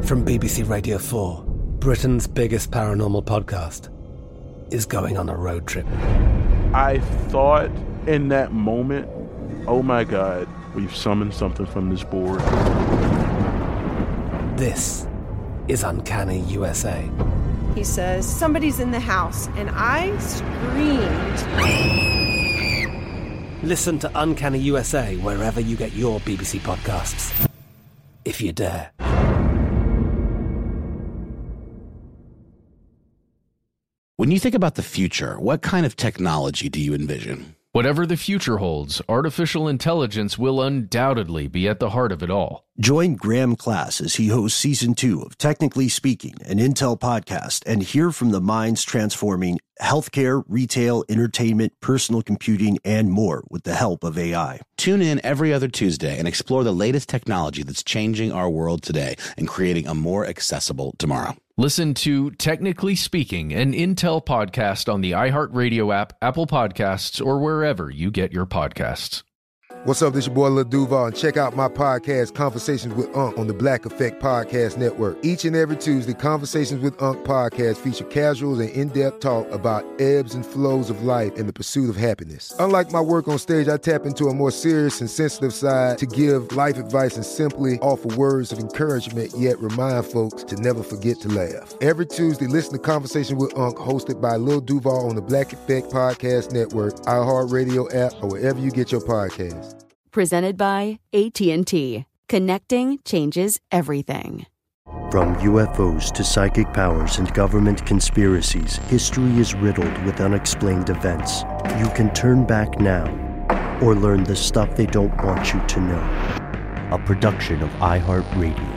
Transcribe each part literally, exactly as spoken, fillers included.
From B B C Radio four, Britain's biggest paranormal podcast is going on a road trip. I thought in that moment, oh my God, we've summoned something from this board. This is Uncanny U S A. He says, somebody's in the house, and I screamed. Listen to Uncanny U S A wherever you get your B B C podcasts, if you dare. When you think about the future, what kind of technology do you envision? Whatever the future holds, artificial intelligence will undoubtedly be at the heart of it all. Join Graham Class as he hosts season two of Technically Speaking, an Intel podcast, and hear from the minds transforming healthcare, retail, entertainment, personal computing, and more with the help of A I. Tune in every other Tuesday and explore the latest technology that's changing our world today and creating a more accessible tomorrow. Listen to Technically Speaking, an Intel podcast on the iHeartRadio app, Apple Podcasts, or wherever you get your podcasts. What's up, this your boy Lil Duval, and check out my podcast, Conversations with Unc, on the Black Effect Podcast Network. Each and every Tuesday, Conversations with Unc podcast feature casual and in-depth talk about ebbs and flows of life and the pursuit of happiness. Unlike my work on stage, I tap into a more serious and sensitive side to give life advice and simply offer words of encouragement, yet remind folks to never forget to laugh. Every Tuesday, listen to Conversations with Unc, hosted by Lil Duval on the Black Effect Podcast Network, iHeartRadio app, or wherever you get your podcasts. Presented by A T and T. Connecting changes everything. From U F Os to psychic powers and government conspiracies, history is riddled with unexplained events. You can turn back now or learn the stuff they don't want you to know. A production of iHeartRadio.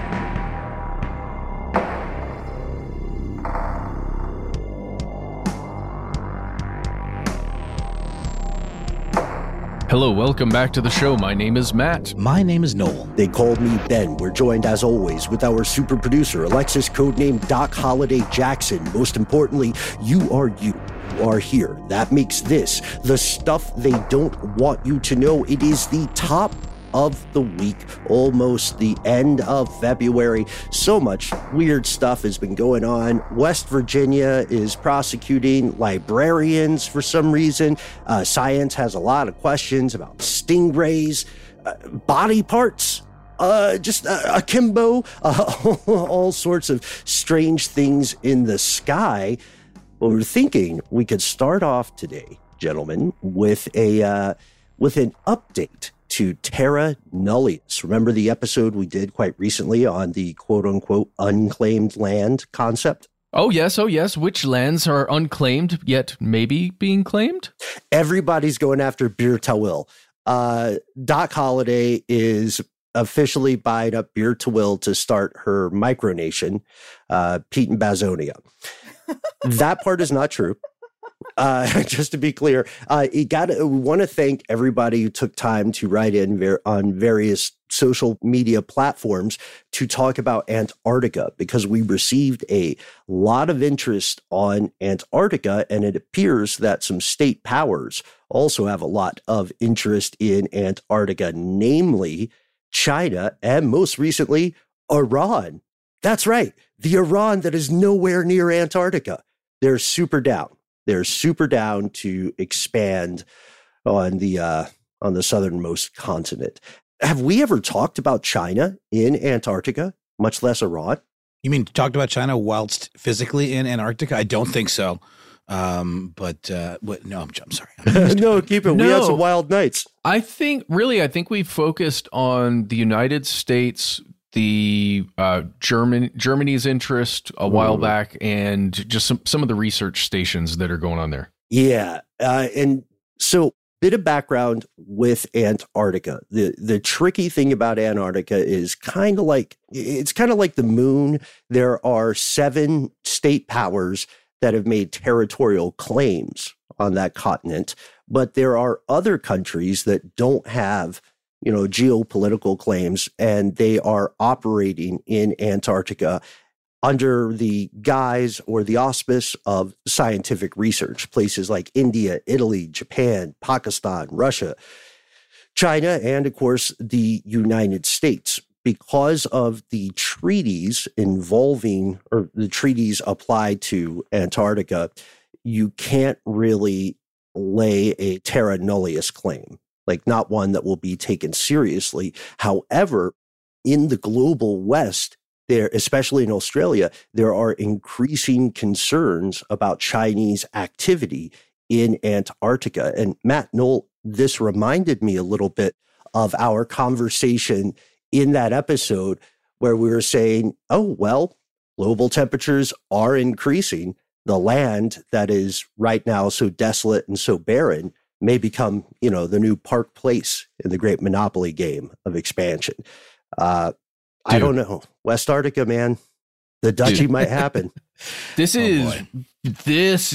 Hello, welcome back to the show. My name is Matt. My name is Noel. They called me Ben. We're joined, as always, with our super producer, Alexis, codenamed Doc Holliday Jackson. Most importantly, you are you. You are here. That makes this the stuff they don't want you to know. It is the top of the week, almost the end of February. So much weird stuff has been going on. West Virginia is prosecuting librarians for some reason. Uh, science has a lot of questions about stingrays, uh, body parts, uh, just uh, akimbo, uh, all sorts of strange things in the sky. Well, we're thinking we could start off today, gentlemen, with a uh, with an update to Terra Nullius. Remember the episode we did quite recently on the quote-unquote unclaimed land concept? Oh, yes. Oh, yes. Which lands are unclaimed, yet maybe being claimed? Everybody's going after Bir Tawil. Uh, Doc Holliday is officially buying up Bir Tawil to start her micronation, uh, Pete and Bazonia. That part is not true. Uh, just to be clear, uh, you got to want to thank everybody who took time to write in ver- on various social media platforms to talk about Antarctica, because we received a lot of interest on Antarctica, and it appears that some state powers also have a lot of interest in Antarctica, namely China and most recently Iran. That's right, the Iran that is nowhere near Antarctica. They're super down. They're super down to expand on the uh, on the southernmost continent. Have we ever talked about China in Antarctica, much less Iran? You mean talked about China whilst physically in Antarctica? I don't think so. Um, but uh, what, no, I'm, I'm sorry. I'm no, keep it. No. We had some wild nights. I think, really, I think we focused on the United States, the uh, German Germany's interest a while back, and just some, some of the research stations that are going on there. Yeah. Uh, and so bit of background with Antarctica. The the tricky thing about Antarctica is kind of like, it's kind of like the moon. There are seven state powers that have made territorial claims on that continent, but there are other countries that don't have, you know, geopolitical claims, and they are operating in Antarctica under the guise or the auspice of scientific research. Places like India, Italy, Japan, Pakistan, Russia, China, and of course, the United States. because of the treaties involving, or the treaties applied to Antarctica, you can't really lay a terra nullius claim, like not one that will be taken seriously. However, in the global West, there, especially in Australia, there are increasing concerns about Chinese activity in Antarctica. And Matt Knoll, this reminded me a little bit of our conversation in that episode where we were saying, oh, well, global temperatures are increasing. The land that is right now so desolate and so barren may become, you know, the new Park Place in the great Monopoly game of expansion. Uh, I don't know. West Arctica, man, the Dutchie Dude. might happen. This Oh, is boy. this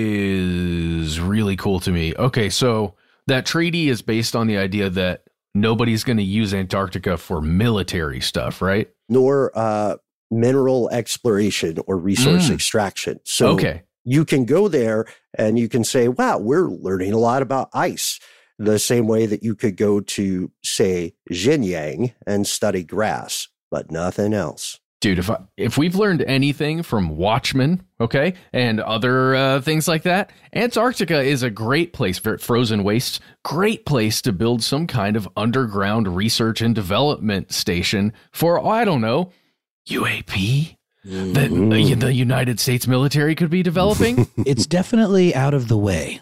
is really cool to me. Okay, so that treaty is based on the idea that nobody's going to use Antarctica for military stuff, right? Nor uh, mineral exploration or resource Mm. extraction. So Okay. you can go there and you can say, wow, we're learning a lot about ice. The same way that you could go to, say, Xinjiang and study grass, but nothing else. Dude, if I, if we've learned anything from Watchmen, okay, and other uh, things like that, Antarctica is a great place for frozen wastes, great place to build some kind of underground research and development station for, oh, I don't know, U A P that the, the United States military could be developing. It's definitely out of the way.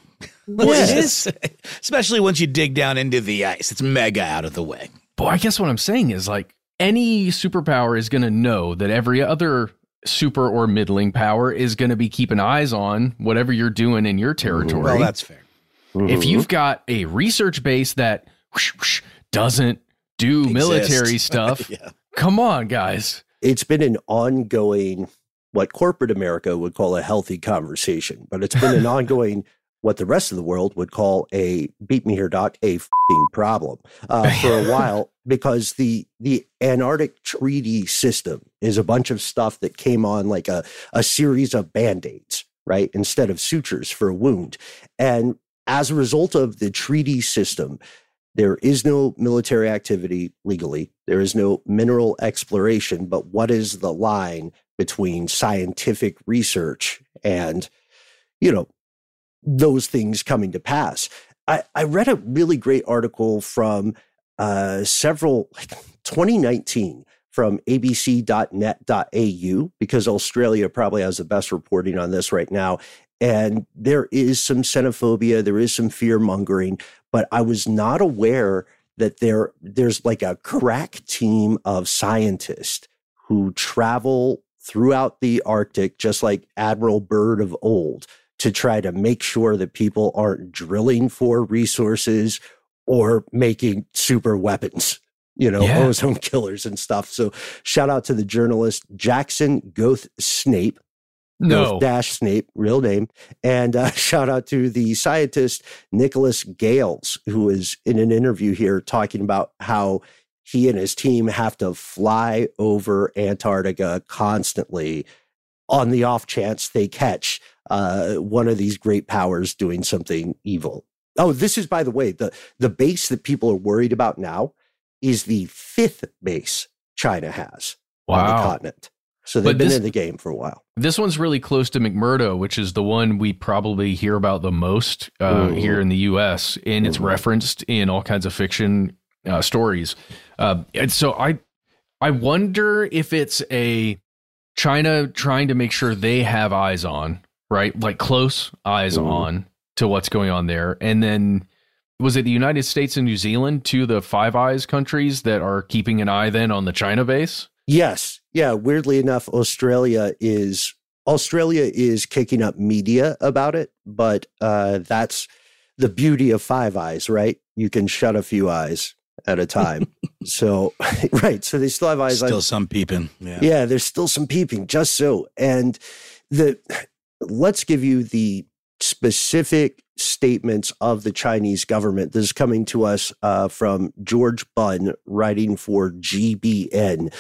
Yes. Especially once you dig down into the ice. It's mega out of the way. Boy, I guess what I'm saying is like any superpower is going to know that every other super or middling power is going to be keeping eyes on whatever you're doing in your territory. Well, that's fair. If you've got a research base that whoosh, whoosh, doesn't do Exist. military stuff, Yeah. Come on, guys. It's been an ongoing, what corporate America would call a healthy conversation, but it's been an ongoing, what the rest of the world would call a, beat me here, Doc, a f***ing problem uh, for a while, because the the Antarctic Treaty System is a bunch of stuff that came on like a, a series of Band-Aids, right, instead of sutures for a wound. And as a result of the treaty system, there is no military activity legally. There is no mineral exploration. But what is the line between scientific research and, you know, those things coming to pass? I, I read a really great article from uh, several, like twenty nineteen, from A B C dot net dot A U, because Australia probably has the best reporting on this right now. And there is some xenophobia, there is some fear mongering, but I was not aware that there there's like a crack team of scientists who travel throughout the Arctic, just like Admiral Byrd of old, to try to make sure that people aren't drilling for resources or making super weapons, you know, Yeah. ozone killers and stuff. So shout out to the journalist Jackson Goth Snape. No. Dash Snape, real name. And uh, shout out to the scientist Nicholas Gales, who is in an interview here talking about how he and his team have to fly over Antarctica constantly on the off chance they catch uh, one of these great powers doing something evil. Oh, this is, by the way, the, the base that people are worried about now is the fifth base China has on the Wow. continent. So they've But been this- in the game for a while. This one's really close to McMurdo, which is the one we probably hear about the most uh, Mhm. here in the U S, and it's Mhm. referenced in all kinds of fiction uh, stories. Uh, and so I, I wonder if it's a China trying to make sure they have eyes on, right? Like close eyes Mhm. on to what's going on there. And then was it the United States and New Zealand, two of the Five Eyes countries that are keeping an eye then on the China base? Yes. Yeah. Weirdly enough, Australia is Australia is kicking up media about it, but uh, that's the beauty of Five Eyes, right? You can shut a few eyes at a time. So, right. So they still have eyes. Still on, some peeping. Yeah. yeah, there's still some peeping, just so. And the let's give you the specific statements of the Chinese government. This is coming to us uh, from George Bunn, writing for G B N.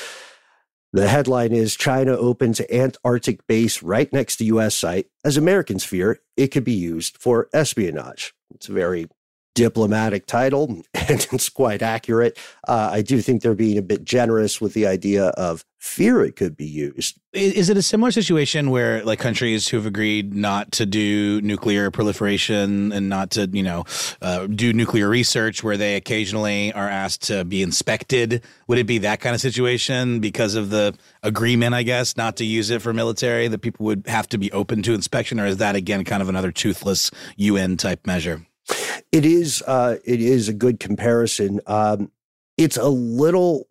The headline is China opens Antarctic base right next to U S site. As Americans fear, it could be used for espionage. It's a very diplomatic title, and it's quite accurate. Uh, I do think they're being a bit generous with the idea of fear it could be used. Is it a similar situation where like countries who've agreed not to do nuclear proliferation and not to, you know, uh, do nuclear research where they occasionally are asked to be inspected? Would it be that kind of situation because of the agreement, I guess, not to use it for military, that people would have to be open to inspection? Or is that, again, kind of another toothless U N type measure? It is, uh, it is a good comparison. Um, it's a little,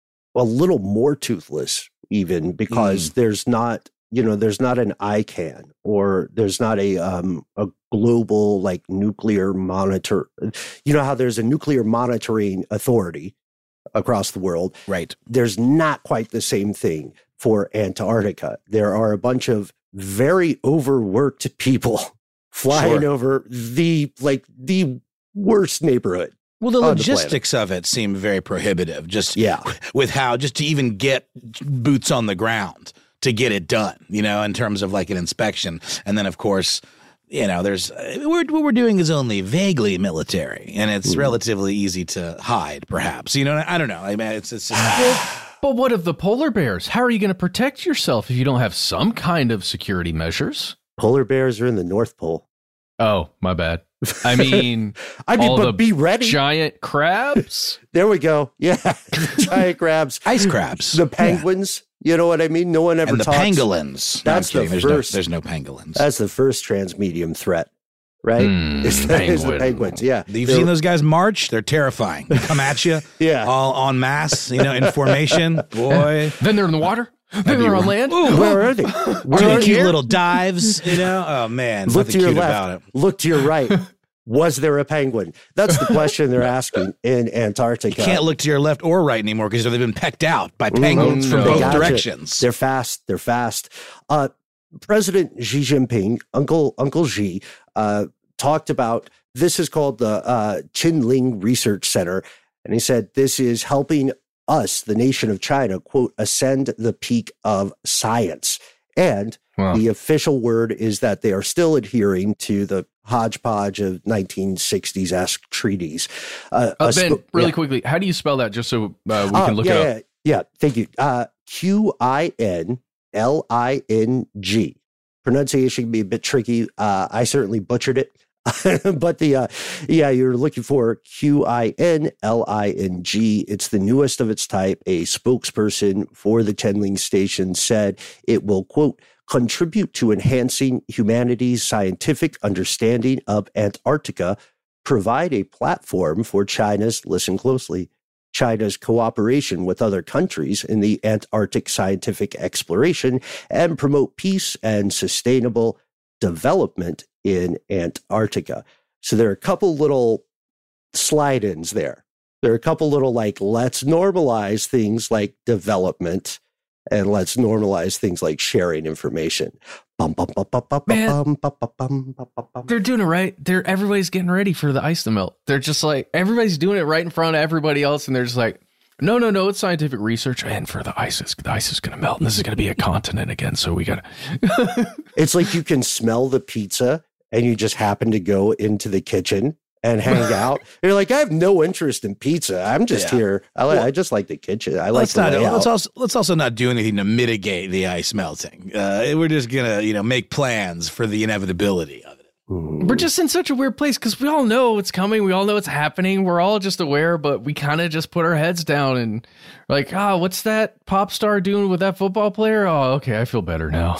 a little more toothless even because mm. there's not, you know, there's not an I CAN or there's not a, um, a global like nuclear monitor. You know how there's a nuclear monitoring authority across the world. Right. There's not quite the same thing for Antarctica. There are a bunch of very overworked people flying Sure. over the like the worst neighborhood. Well, the on the logistics of it seem very prohibitive. Just Yeah. with how just to even get boots on the ground to get it done, you know, in terms of like an inspection. And then, of course, you know, there's we're, what we're doing is only vaguely military, and it's Mm. relatively easy to hide, perhaps. You know, I don't know. I mean, it's it's. Just, But what of the polar bears? How are you going to protect yourself if you don't have some kind of security measures? Polar bears are in the North Pole. Oh, my bad. I mean, I mean, all but the be ready. giant crabs. There we go. Yeah, the giant crabs, ice crabs, the penguins. You know what I mean? No one ever and the talks. pangolins. No, I'm That's the kidding. There's first. No, there's no pangolins. That's the first transmedium threat, right? Hmm, Is the, is the penguin. penguins? Yeah, You've They're- seen those guys march? They're terrifying. They come at you, Yeah. all en masse, you know, in formation. Boy, Then they're in the water. Then they're on land. Where are they? Where doing are cute they? little dives, you know. Oh man, Look nothing to your cute left. about it. Look to your right. Was there a penguin? That's the question they're asking in Antarctica. You can't look to your left or right anymore because they've been pecked out by penguins Oh, from no. both They gotcha. directions. They're fast. They're fast. Uh, President Xi Jinping, Uncle Uncle Xi, uh, talked about this is called the uh, Qinling Research Center, and he said this is helping us, the nation of China, quote, ascend the peak of science. And Wow. the official word is that they are still adhering to the hodgepodge of nineteen sixties-esque treaties. Uh, Uh, a Ben, sp- really yeah. quickly, how do you spell that just so uh, we Oh, can look yeah, it up? Yeah, yeah, thank you. Uh, Q I N L I N G. Pronunciation can be a bit tricky. Uh, I certainly butchered it. But the, uh, yeah, you're looking for Q I N L I N G. It's the newest of its type. A spokesperson for the Qinling station said it will, quote, contribute to enhancing humanity's scientific understanding of Antarctica, provide a platform for China's, listen closely, China's cooperation with other countries in the Antarctic scientific exploration, and promote peace and sustainable development in Antarctica. So there are a couple little slide-ins there. There are a couple little like, let's normalize things like development and let's normalize things like sharing information. Bum, bum, bum, bum, bum, Man. bum, bum, bum, bum, bum, bum, bum. They're doing it right. They're everybody's getting ready for the ice to melt. They're just like everybody's doing it right in front of everybody else, and they're just like, no, no, no, it's scientific research, and for the ice, is the ice is going to melt, and this is going to be a continent again. So we got to. It's like you can smell the pizza and you just happen to go into the kitchen and hang out. You're like, I have no interest in pizza. I'm just Yeah. here. I, like, Well, I just like the kitchen. I like Let's the not. layout. Let's also let's also not do anything to mitigate the ice melting. Uh, we're just gonna, you know, make plans for the inevitability of it. We're just in such a weird place because we all know it's coming. We all know it's happening. We're all just aware, but we kind of just put our heads down and like, oh, what's that pop star doing with that football player? Oh, okay, I feel better now.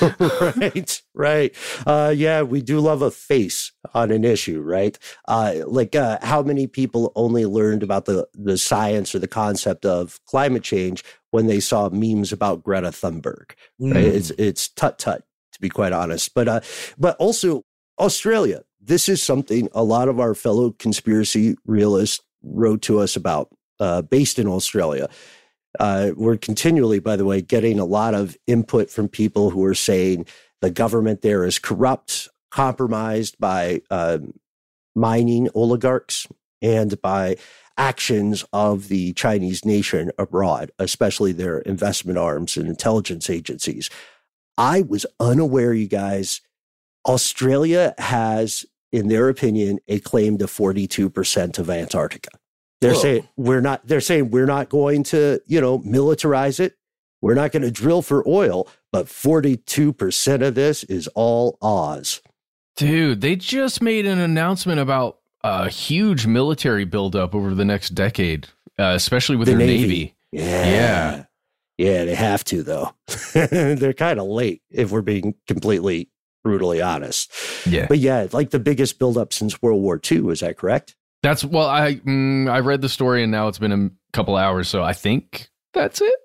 right, right. Uh, yeah, we do love a face on an issue, right? Uh, like uh, how many people only learned about the, the science or the concept of climate change when they saw memes about Greta Thunberg, right? Mm. It's, it's tut-tut, to be quite honest. But, uh, but also Australia. This is something a lot of our fellow conspiracy realists wrote to us about, uh, based in Australia. Uh, we're continually, by the way, getting a lot of input from people who are saying the government there is corrupt, compromised by um, mining oligarchs and by actions of the Chinese nation abroad, especially their investment arms and intelligence agencies. I was unaware, you guys, Australia has in their opinion, a claim to forty-two percent of Antarctica. They're Whoa. saying we're not, they're saying we're not going to, you know, militarize it. We're not going to drill for oil, but forty-two percent of this is all Oz. Dude, they just made an announcement about a huge military buildup over the next decade, uh, especially with the their Navy. Navy. Yeah. Yeah. Yeah, they have to, though. They're kind of late, if we're being completely brutally honest. Yeah. But yeah, like the biggest buildup since World War Two. Is that correct? That's, well, I mm, I read the story and now it's been a couple hours, so I think that's it.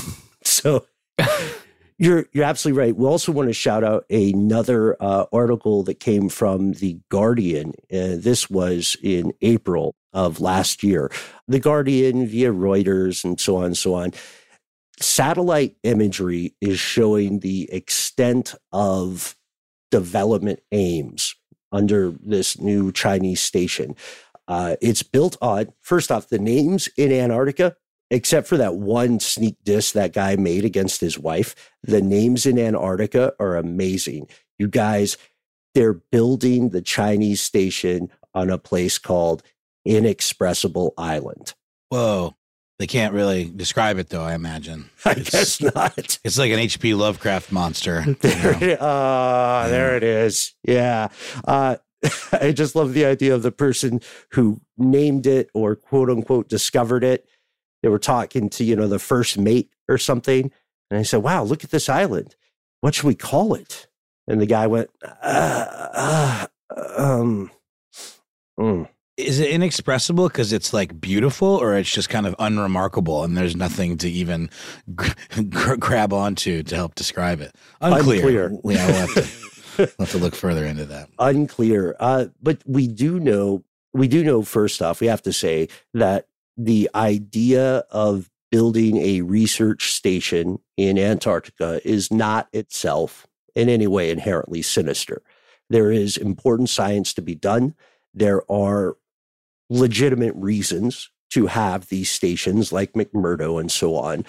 So you're you're absolutely right. We also want to shout out another uh, article that came from The Guardian. Uh, this was in April of last year. The Guardian via Reuters and so on and so on. Satellite imagery is showing the extent of development aims under this new Chinese station. Uh, it's built on, first off, the names in Antarctica, except for that one sneak diss that guy made against his wife. The names in Antarctica are amazing. You guys, they're building the Chinese station on a place called Inexpressible Island. Whoa. They can't really describe it, though, I imagine. I It's- guess not. It's like an H P Lovecraft monster. you There, know? it, uh, there it is. Yeah. Uh, I just love the idea of the person who named it or quote unquote discovered it. They were talking to, you know, the first mate or something. And I said, wow, look at this island. What should we call it? And the guy went, uh, uh, um, mm. Is it inexpressible because it's like beautiful, or it's just kind of unremarkable and there's nothing to even g- g- grab onto to help describe it? Unclear. Unclear. Yeah, we'll have, to, we'll have to look further into that. Unclear. Uh, but we do know, we do know, first off, we have to say that the idea of building a research station in Antarctica is not itself in any way inherently sinister. There is important science to be done. There are legitimate reasons to have these stations like McMurdo and so on.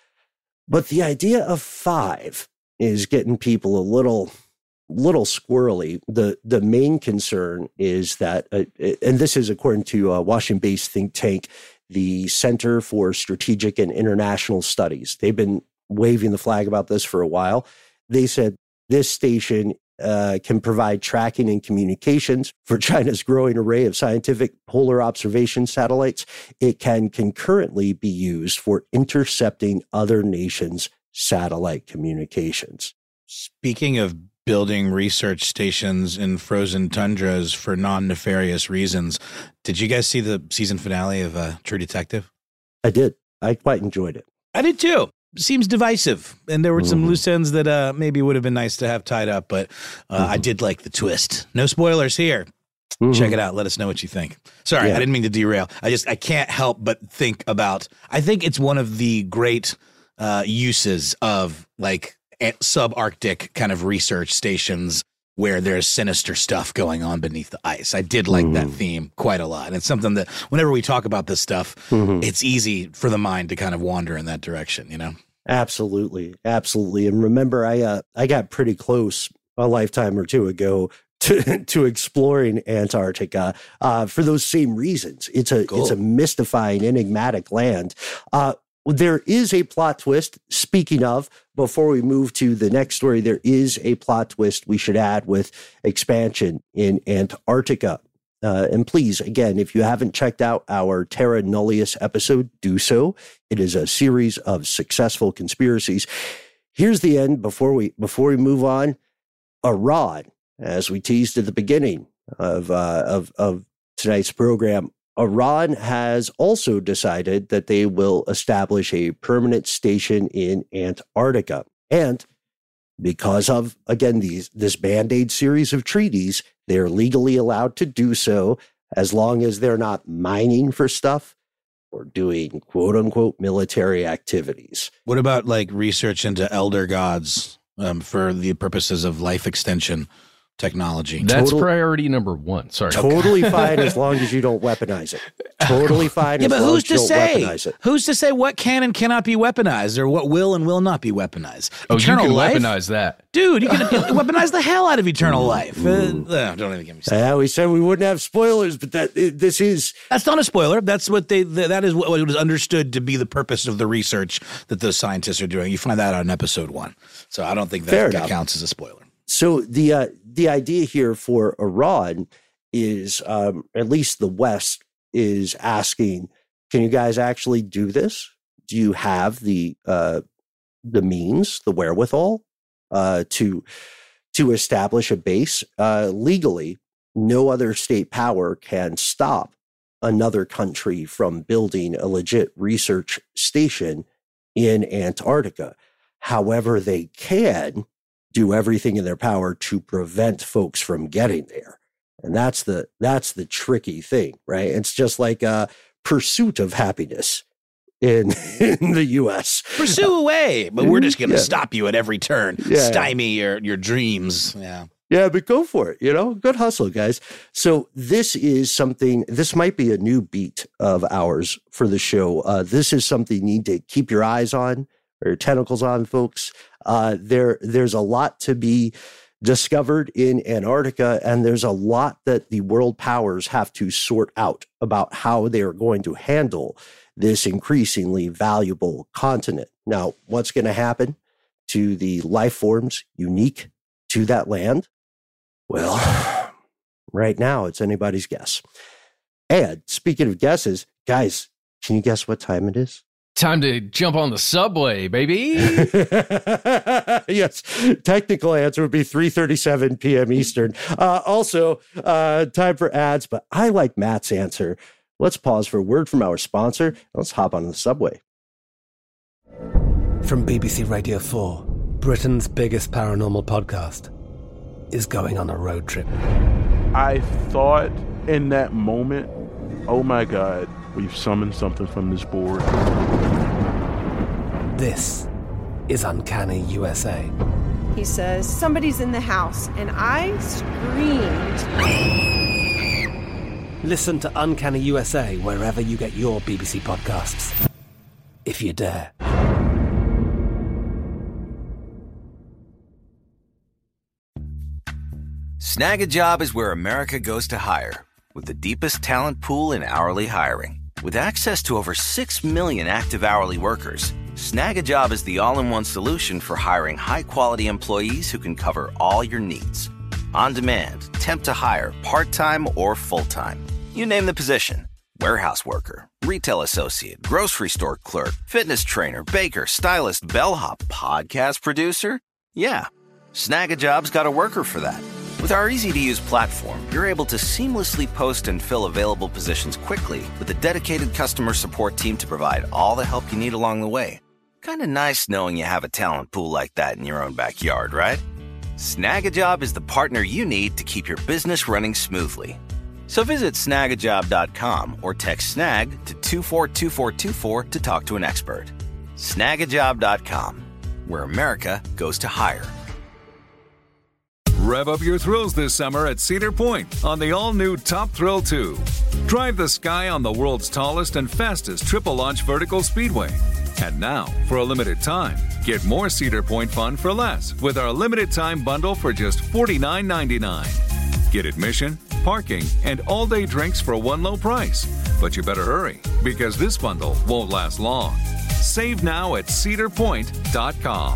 But the idea of five is getting people a little, little squirrely. The, the main concern is that, uh, and this is according to a Washington-based think tank, the Center for Strategic and International Studies. They've been waving the flag about this for a while. They said this station uh, can provide tracking and communications for China's growing array of scientific polar observation satellites. It can concurrently be used for intercepting other nations' satellite communications. Speaking of building research stations in frozen tundras for non-nefarious reasons, did you guys see the season finale of uh, True Detective? I did. I quite enjoyed it. I did too. Seems divisive, and there were some Mhm. loose ends that uh, maybe would have been nice to have tied up, but uh, Mhm. I did like the twist. No spoilers here. Mhm. Check it out. Let us know what you think. Sorry, Yeah. I didn't mean to derail. I just I can't help but think about. I think it's one of the great uh, uses of like a- subarctic kind of research stations where there's sinister stuff going on beneath the ice. I did like that Mhm. theme quite a lot. And it's something that whenever we talk about this stuff, Mhm. it's easy for the mind to kind of wander in that direction, you know? Absolutely. Absolutely. And remember, I uh, I got pretty close a lifetime or two ago to, to exploring Antarctica uh, for those same reasons. It's a Cool. it's a mystifying, enigmatic land. Uh, there is a plot twist. Speaking of, before we move to the next story, there is a plot twist we should add with expansion in Antarctica. Uh, and please, again, if you haven't checked out our Terra Nullius episode, do so. It is a series of successful conspiracies. Here's the end before we before we move on. Iran, as we teased at the beginning of uh, of of tonight's program, Iran has also decided that they will establish a permanent station in Antarctica. And because of, again, these this Band-Aid series of treaties, they're legally allowed to do so as long as they're not mining for stuff or doing quote-unquote military activities. What about like research into elder gods um, for the purposes of life extension? technology. That's Total- priority number one. Sorry. Totally fine as long as you don't weaponize it. Totally fine Yeah, as but long who's as you to don't say? weaponize it. Who's to say what can and cannot be weaponized, or what will and will not be weaponized? Oh, Eternal you can life? weaponize that. Dude, you can weaponize the hell out of eternal life. Uh, uh, don't even get me started. Yeah, we said we wouldn't have spoilers, but that it, this is That's not a spoiler. That's what they. th- That is what what was understood to be the purpose of the research that those scientists are doing. You find that out in episode one. So I don't think Fair that, that enough. counts as a spoiler. so the uh, the idea here for Iran is um, at least the West is asking, can you guys actually do this? Do you have the uh, the means, the wherewithal uh, to to establish a base uh, legally? No other state power can stop another country from building a legit research station in Antarctica. However, they can do everything in their power to prevent folks from getting there. And that's the that's the tricky thing, right? It's just like a pursuit of happiness in, in the U S. Pursue away, but we're just going to Yeah. stop you at every turn, Yeah. stymie your your dreams. Yeah. Yeah, but go for it. You know, good hustle, guys. So this is something, this might be a new beat of ours for the show. Uh, this is something you need to keep your eyes on or your tentacles on, folks. Uh, there, there's a lot to be discovered in Antarctica, and there's a lot that the world powers have to sort out about how they are going to handle this increasingly valuable continent. Now, what's going to happen to the life forms unique to that land? Well, right now it's anybody's guess. And speaking of guesses, guys, can you guess what time it is? Time to jump on the subway, baby. Yes, technical answer would be three thirty-seven p.m. Eastern. Uh, also, uh, time for ads, but I like Matt's answer. Let's pause for a word from our sponsor. Let's hop on the subway. From B B C Radio four, Britain's biggest paranormal podcast is going on a road trip. I thought in that moment, oh my God, we've summoned something from this board. This is Uncanny U S A. He says, somebody's in the house, and I screamed. Listen to Uncanny U S A wherever you get your B B C podcasts, if you dare. Snag a Job is where America goes to hire, with the deepest talent pool in hourly hiring. With access to over six million active hourly workers, Snag a Job is the all-in-one solution for hiring high-quality employees who can cover all your needs. On demand, temp to hire, part-time or full-time. You name the position. Warehouse worker, retail associate, grocery store clerk, fitness trainer, baker, stylist, bellhop, podcast producer. Yeah, Snag a Job's got a worker for that. With our easy-to-use platform, you're able to seamlessly post and fill available positions quickly with a dedicated customer support team to provide all the help you need along the way. Kind of nice knowing you have a talent pool like that in your own backyard, right? Snag a Job is the partner you need to keep your business running smoothly. So visit snag a job dot com or text snag to two four two four two four to talk to an expert. snag a job dot com, where America goes to hire. Rev up your thrills this summer at Cedar Point on the all-new Top Thrill two. Drive the sky on the world's tallest and fastest triple-launch vertical speedway. And now, for a limited time, get more Cedar Point fun for less with our limited-time bundle for just forty-nine ninety-nine. Get admission, parking, and all-day drinks for one low price. But you better hurry, because this bundle won't last long. Save now at cedar point dot com.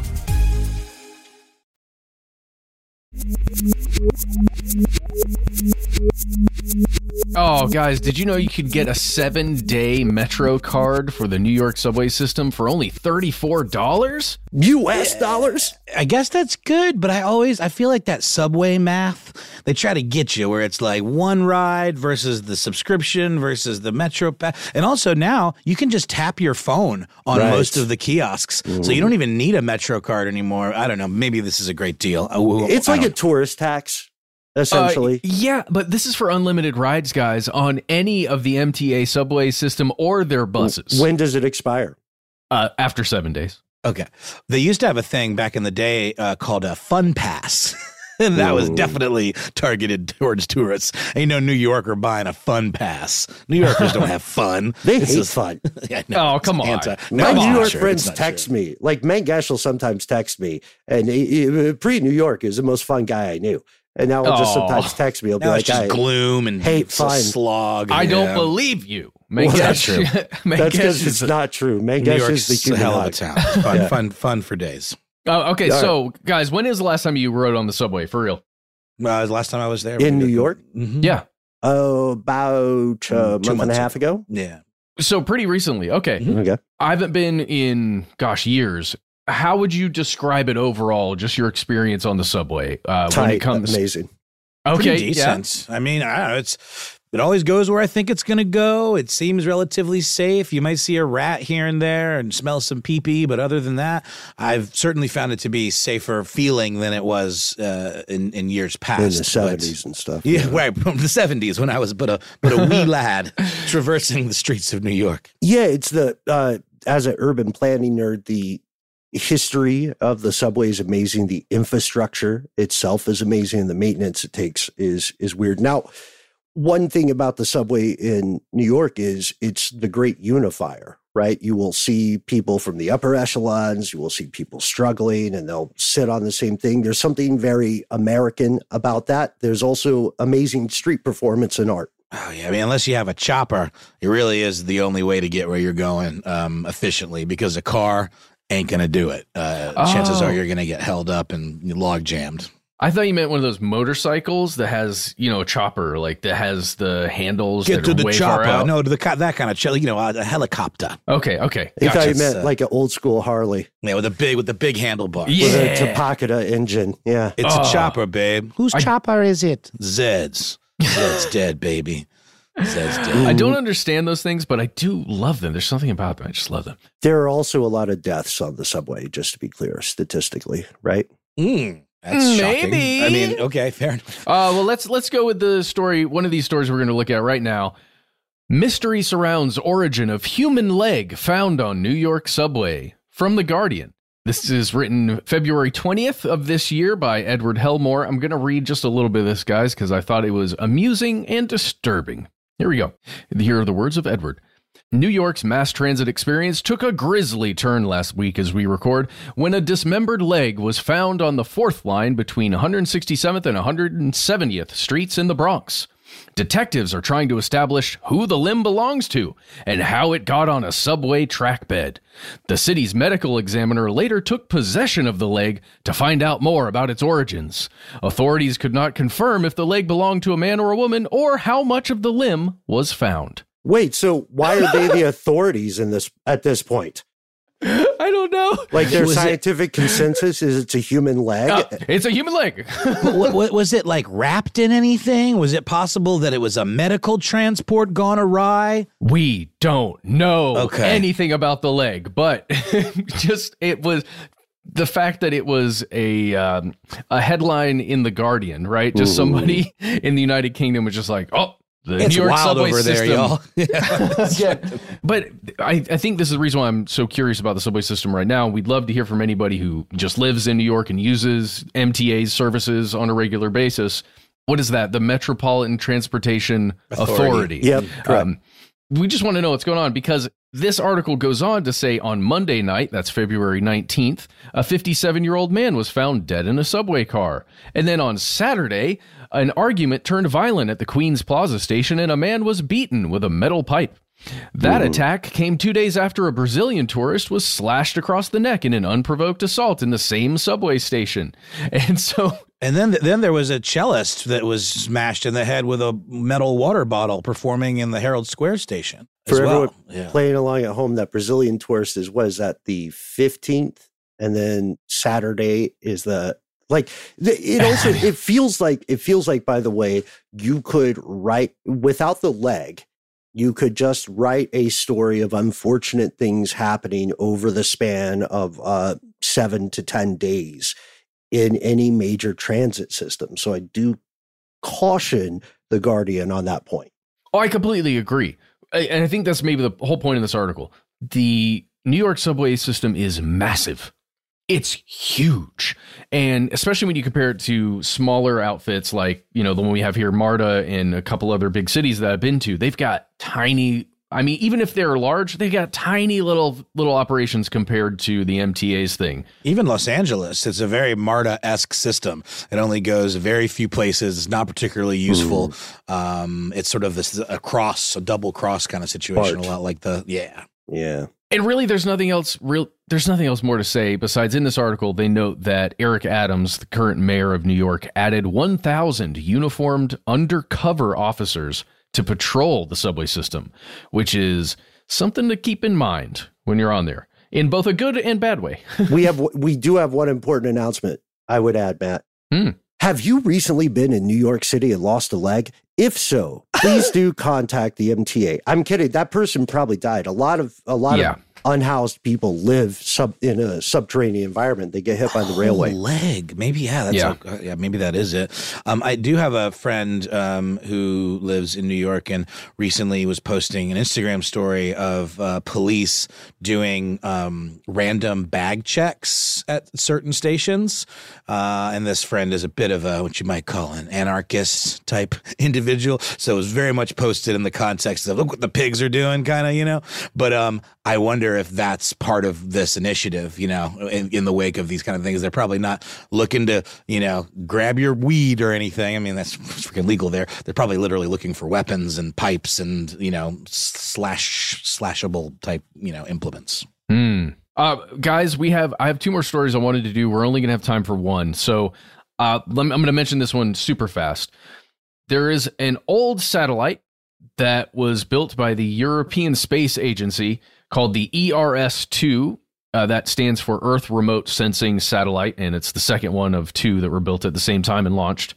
Oh, guys, did you know you could get a seven-day Metro card for the New York subway system for only thirty-four dollars? U S dollars? I guess that's good, but I always I feel like that subway math, they try to get you where it's like one ride versus the subscription versus the Metro pass. And also now you can just tap your phone on Right. most of the kiosks. Mm. So you don't even need a Metro card anymore. I don't know. Maybe this is a great deal. I- It's I like a don't- tourist tax, essentially. Uh, yeah, but this is for unlimited rides, guys, on any of the M T A subway system or their buses. When does it expire? Uh, after seven days. Okay. They used to have a thing back in the day uh, called a Fun Pass. And that was Ooh. definitely targeted towards tourists. Ain't no New Yorker buying a fun pass. New Yorkers don't have fun. They This hate is- fun. Yeah, no, Oh, come on. anti- My No, New I'm York sure. friends It's not text true. me. Like, Mank Gash will sometimes text me. And he, he, pre-New York is the most fun guy I knew. And now he'll just Aw. sometimes text me. He'll be Now like, it's just I gloom and hate s- fun. slog. I don't yeah. believe you. Well, that's true. That's because it's not true. New Mank York's is the a human hell of a hug. town. It's fun, Yeah. fun, fun for days. Oh, okay, All so guys, when is the last time you rode on the subway for real? Uh, the last time I was there In New York? Mhm. Yeah. Oh, about a Two month and a months half ago. Yeah. So pretty recently. Okay. Mhm. Okay. I haven't been in, gosh, years. How would you describe it overall, just your experience on the subway uh, when it Tight, comes? amazing. Okay, Pretty yeah. decent. I mean, I don't know. It's it always goes where I think it's going to go. It seems relatively safe. You might see a rat here and there and smell some pee pee, but other than that, I've certainly found it to be safer feeling than it was uh, in in years past. In the But- seventies and stuff. Yeah, right. From the seventies when I was but a but a wee lad traversing the streets of New York. Yeah, it's the uh, as an urban planning nerd, the history of the subway is amazing. The infrastructure itself is amazing, and the maintenance it takes is is weird. Now, one thing about the subway in New York is it's the great unifier, right? You will see people from the upper echelons, you will see people struggling, and they'll sit on the same thing. There's something very American about that. There's also amazing street performance and art. Oh yeah, I mean, unless you have a chopper, it really is the only way to get where you're going um, efficiently because a car ain't gonna do it. Uh, Oh. Chances are you're gonna get held up and log jammed. I thought you meant one of those motorcycles that has, you know, a chopper, like that has the handles Get that to are the way far chopper. out. No, to the co- that kind of ch- you know, a, a helicopter. Okay, okay. I thought Gotcha. you meant uh, like an old school Harley Yeah, with a big with the big handlebars. Yeah. with a Tapakata engine. Yeah. It's Oh. a chopper, babe. Whose I- chopper is it? Zed's. Zed's dead, baby. Zed's dead. I don't understand those things, but I do love them. There's something about them. I just love them. There are also a lot of deaths on the subway, just to be clear, statistically, right? Mm, that's shocking. Maybe. I mean, okay, fair enough. Uh, well, let's let's go with the story. One of these stories we're going to look at right now. Mystery surrounds origin of human leg found on New York subway. From The Guardian. This is written February twentieth of this year by Edward Helmore. I'm going to read just a little bit of this, guys, because I thought it was amusing and disturbing. Here we go. Here are the words of Edward. New York's mass transit experience took a grisly turn last week as we record, when a dismembered leg was found on the fourth line between one hundred sixty-seventh and one hundred seventieth streets in the Bronx. Detectives are trying to establish who the limb belongs to and how it got on a subway track bed. The city's medical examiner later took possession of the leg to find out more about its origins. Authorities could not confirm if the leg belonged to a man or a woman or how much of the limb was found. Wait, so why are they the authorities in this at this point? I don't know. Like their Was it- scientific consensus is it's a human leg? Uh, it's a human leg. what, what, was it like wrapped in anything? Was it possible that it was a medical transport gone awry? We don't know Okay. anything about the leg, but just it was the fact that it was a um, a headline in the Guardian, right? Just somebody in the United Kingdom was just like, "Oh, the It's New York wild subway over there, system." y'all. Yeah. But I, I think this is the reason why I'm so curious about the subway system right now. We'd love to hear from anybody who just lives in New York and uses M T A's services on a regular basis. What is that? The Metropolitan Transportation Authority. Authority. Yep, correct. We just want to know what's going on because this article goes on to say on Monday night, that's February nineteenth, a fifty-seven-year-old man was found dead in a subway car. And then on Saturday, an argument turned violent at the Queens Plaza station and a man was beaten with a metal pipe. That attack came two days after a Brazilian tourist was slashed across the neck in an unprovoked assault in the same subway station. And so... And then then there was a cellist that was smashed in the head with a metal water bottle performing in the Herald Square station. as For well. everyone Yeah. playing along at home, that Brazilian tourist is, what is that, the fifteenth? And then Saturday is the, like, the, it also, it feels like, it feels like, by the way, you could write, without the leg, you could just write a story of unfortunate things happening over the span of uh, seven to ten days in any major transit system. So I do caution the Guardian on that point. Oh, I completely agree. I- And I think that's maybe the whole point of this article. The New York subway system is massive. it's huge. And especially when you compare it to smaller outfits like, you know, the one we have here, MARTA, and a couple other big cities that I've been to, they've got tiny, I mean, even if they're large, they got tiny little little operations compared to the M T A's thing. Even Los Angeles, it's a very MARTA-esque system. It only goes very few places. It's not particularly useful. Mm. Um, it's sort of this a cross, a double cross kind of situation, Bart. A lot like the yeah, yeah. And really, there's nothing else. Real, there's nothing else more to say besides in this article they note that Eric Adams, the current mayor of New York, added one thousand uniformed undercover officers to patrol the subway system, which is something to keep in mind when you're on there, in both a good and bad way. we have we do have one important announcement, I would add, Matt. Hmm. Have you recently been in New York City and lost a leg? If so, please do contact the M T A. I'm kidding. That person probably died. A lot of a lot yeah. of unhoused people live sub in a subterranean environment. They get hit by the railway. Leg, maybe yeah, that's yeah. A, yeah, maybe that is it. Um, I do have a friend um, who lives in New York and recently was posting an Instagram story of uh, police doing um, random bag checks at certain stations. Uh, and this friend is a bit of a what you might call an anarchist type individual, so it was very much posted in the context of look what the pigs are doing, kind of, you know. But um, I wonder if that's part of this initiative, you know, in, in the wake of these kind of things. They're probably not looking to, you know, grab your weed or anything. I mean, that's freaking legal there. They're probably literally looking for weapons and pipes and, you know, slash slashable type, you know, implements. Hmm. Uh, guys, we have I have two more stories I wanted to do. We're only going to have time for one. So uh, let me, I'm going to mention this one super fast. There is an old satellite that was built by the European Space Agency called the E R S two. Uh, that stands for Earth Remote Sensing Satellite, and it's the second one of two that were built at the same time and launched.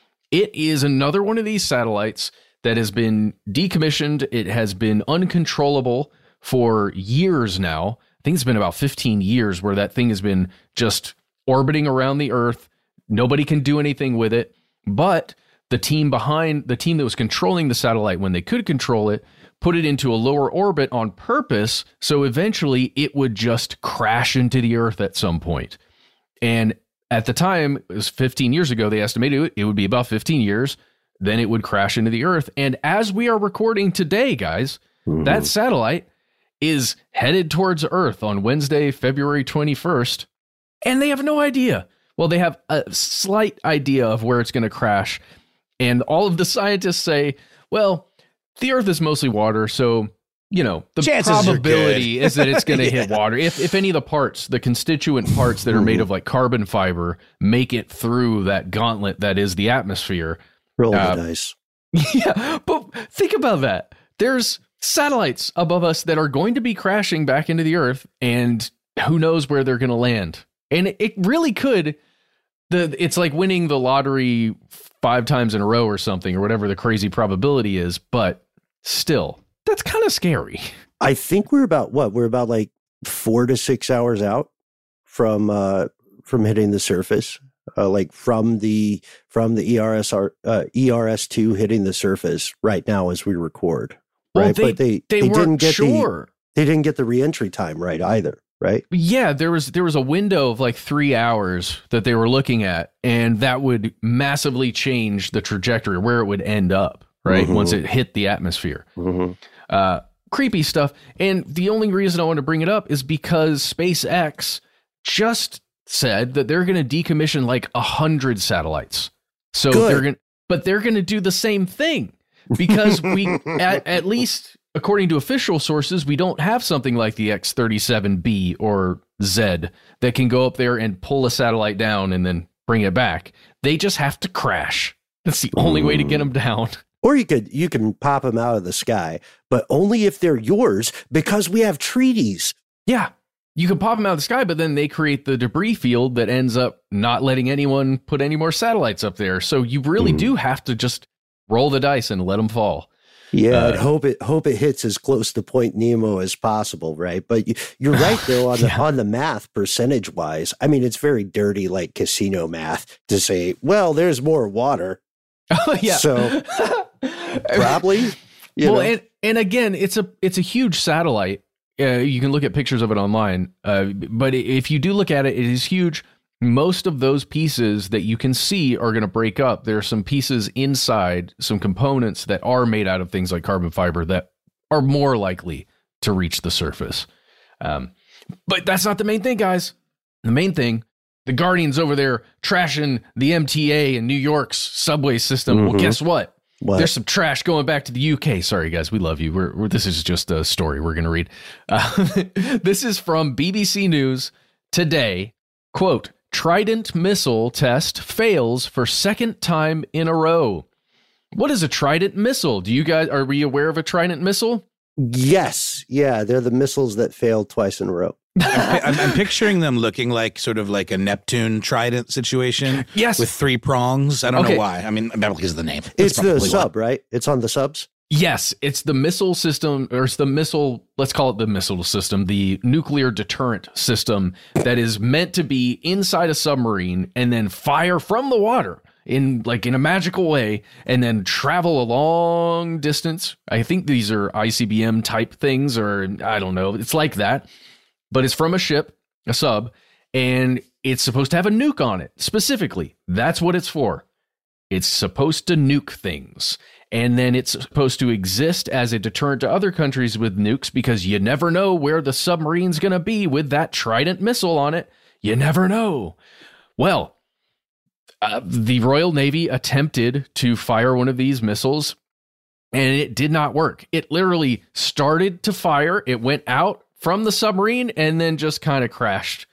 It is another one of these satellites that has been decommissioned. It has been uncontrollable for years now. I think it's been about fifteen years where that thing has been just orbiting around the Earth. Nobody can do anything with it, but the team behind the team that was controlling the satellite when they could control it put it into a lower orbit on purpose, so eventually it would just crash into the Earth at some point. And at the time, it was fifteen years ago, they estimated it would be about fifteen years, then it would crash into the Earth. And as we are recording today, guys, mm-hmm. that satellite is headed towards Earth on Wednesday, February twenty-first, and they have no idea. Well, they have a slight idea of where it's going to crash. And all of the scientists say, well, the Earth is mostly water, so, you know, the Chances probability is that it's going to yeah. hit water. If if any of the parts, the constituent parts that are made of like carbon fiber make it through that gauntlet that is the atmosphere. Roll uh, the dice. Yeah, but think about that. There's satellites above us that are going to be crashing back into the Earth, and who knows where they're going to land. And it, it really could. The It's like winning the lottery five times in a row or something, or whatever the crazy probability is. But still, that's kind of scary. I think we're about what? We're about like four to six hours out from uh, from hitting the surface. Uh, like from the from the E R S R uh, E R S two hitting the surface right now as we record. Right, well, they, but they they, they weren't didn't get sure. the they didn't get the reentry time right either. Right. Yeah, there was there was a window of like three hours that they were looking at, and that would massively change the trajectory where it would end up. Right, mm-hmm. once it hit the atmosphere. Mm-hmm. Uh, creepy stuff. And the only reason I want to bring it up is because SpaceX just said that they're going to decommission like a hundred satellites. So Good. they're going, but they're going to do the same thing because we, at, at least according to official sources, we don't have something like the X thirty-seven B or Z that can go up there and pull a satellite down and then bring it back. They just have to crash. That's the only way to get them down. Or you could you can pop them out of the sky, but only if they're yours because we have treaties. Yeah. You can pop them out of the sky, but then they create the debris field that ends up not letting anyone put any more satellites up there. So you really mm. do have to just roll the dice and let them fall. Yeah, uh, and hope it hope it hits as close to Point Nemo as possible, right? But you, you're right though on the yeah. on the math percentage wise. I mean, it's very dirty, like casino math, to say, well, there's more water. Oh yeah, so probably. You well, know. and and again, it's a it's a huge satellite. Uh, you can look at pictures of it online. Uh, but if you do look at it, it is huge. Most of those pieces that you can see are going to break up. There are some pieces inside, some components that are made out of things like carbon fiber that are more likely to reach the surface. Um, but that's not the main thing, guys. The main thing, the Guardians over there trashing the M T A and New York's subway system. Mm-hmm. Well, guess what? What? There's some trash going back to the U K. Sorry, guys. We love you. We're, we're this is just a story we're going to read. Uh, this is from B B C News today. Quote, Trident missile test fails for second time in a row. What is a Trident missile? Do you guys, are we aware of a Trident missile? Yes. Yeah. They're the missiles that failed twice in a row. I'm, I'm picturing them looking like sort of like a Neptune Trident situation. Yes. With three prongs. I don't Okay. know why. I mean, because of the name. That's It's the probably sub, why. right? It's on the subs. Yes, it's the missile system, or it's the missile, let's call it the missile system, the nuclear deterrent system that is meant to be inside a submarine and then fire from the water in like in a magical way and then travel a long distance. I think these are I C B M type things, or I don't know. It's like that, but it's from a ship, a sub, and it's supposed to have a nuke on it specifically. That's what it's for. It's supposed to nuke things. And then it's supposed to exist as a deterrent to other countries with nukes, because you never know where the submarine's going to be with that Trident missile on it. You never know. Well, uh, the Royal Navy attempted to fire one of these missiles, and it did not work. It literally started to fire. It went out from the submarine and then just kind of crashed,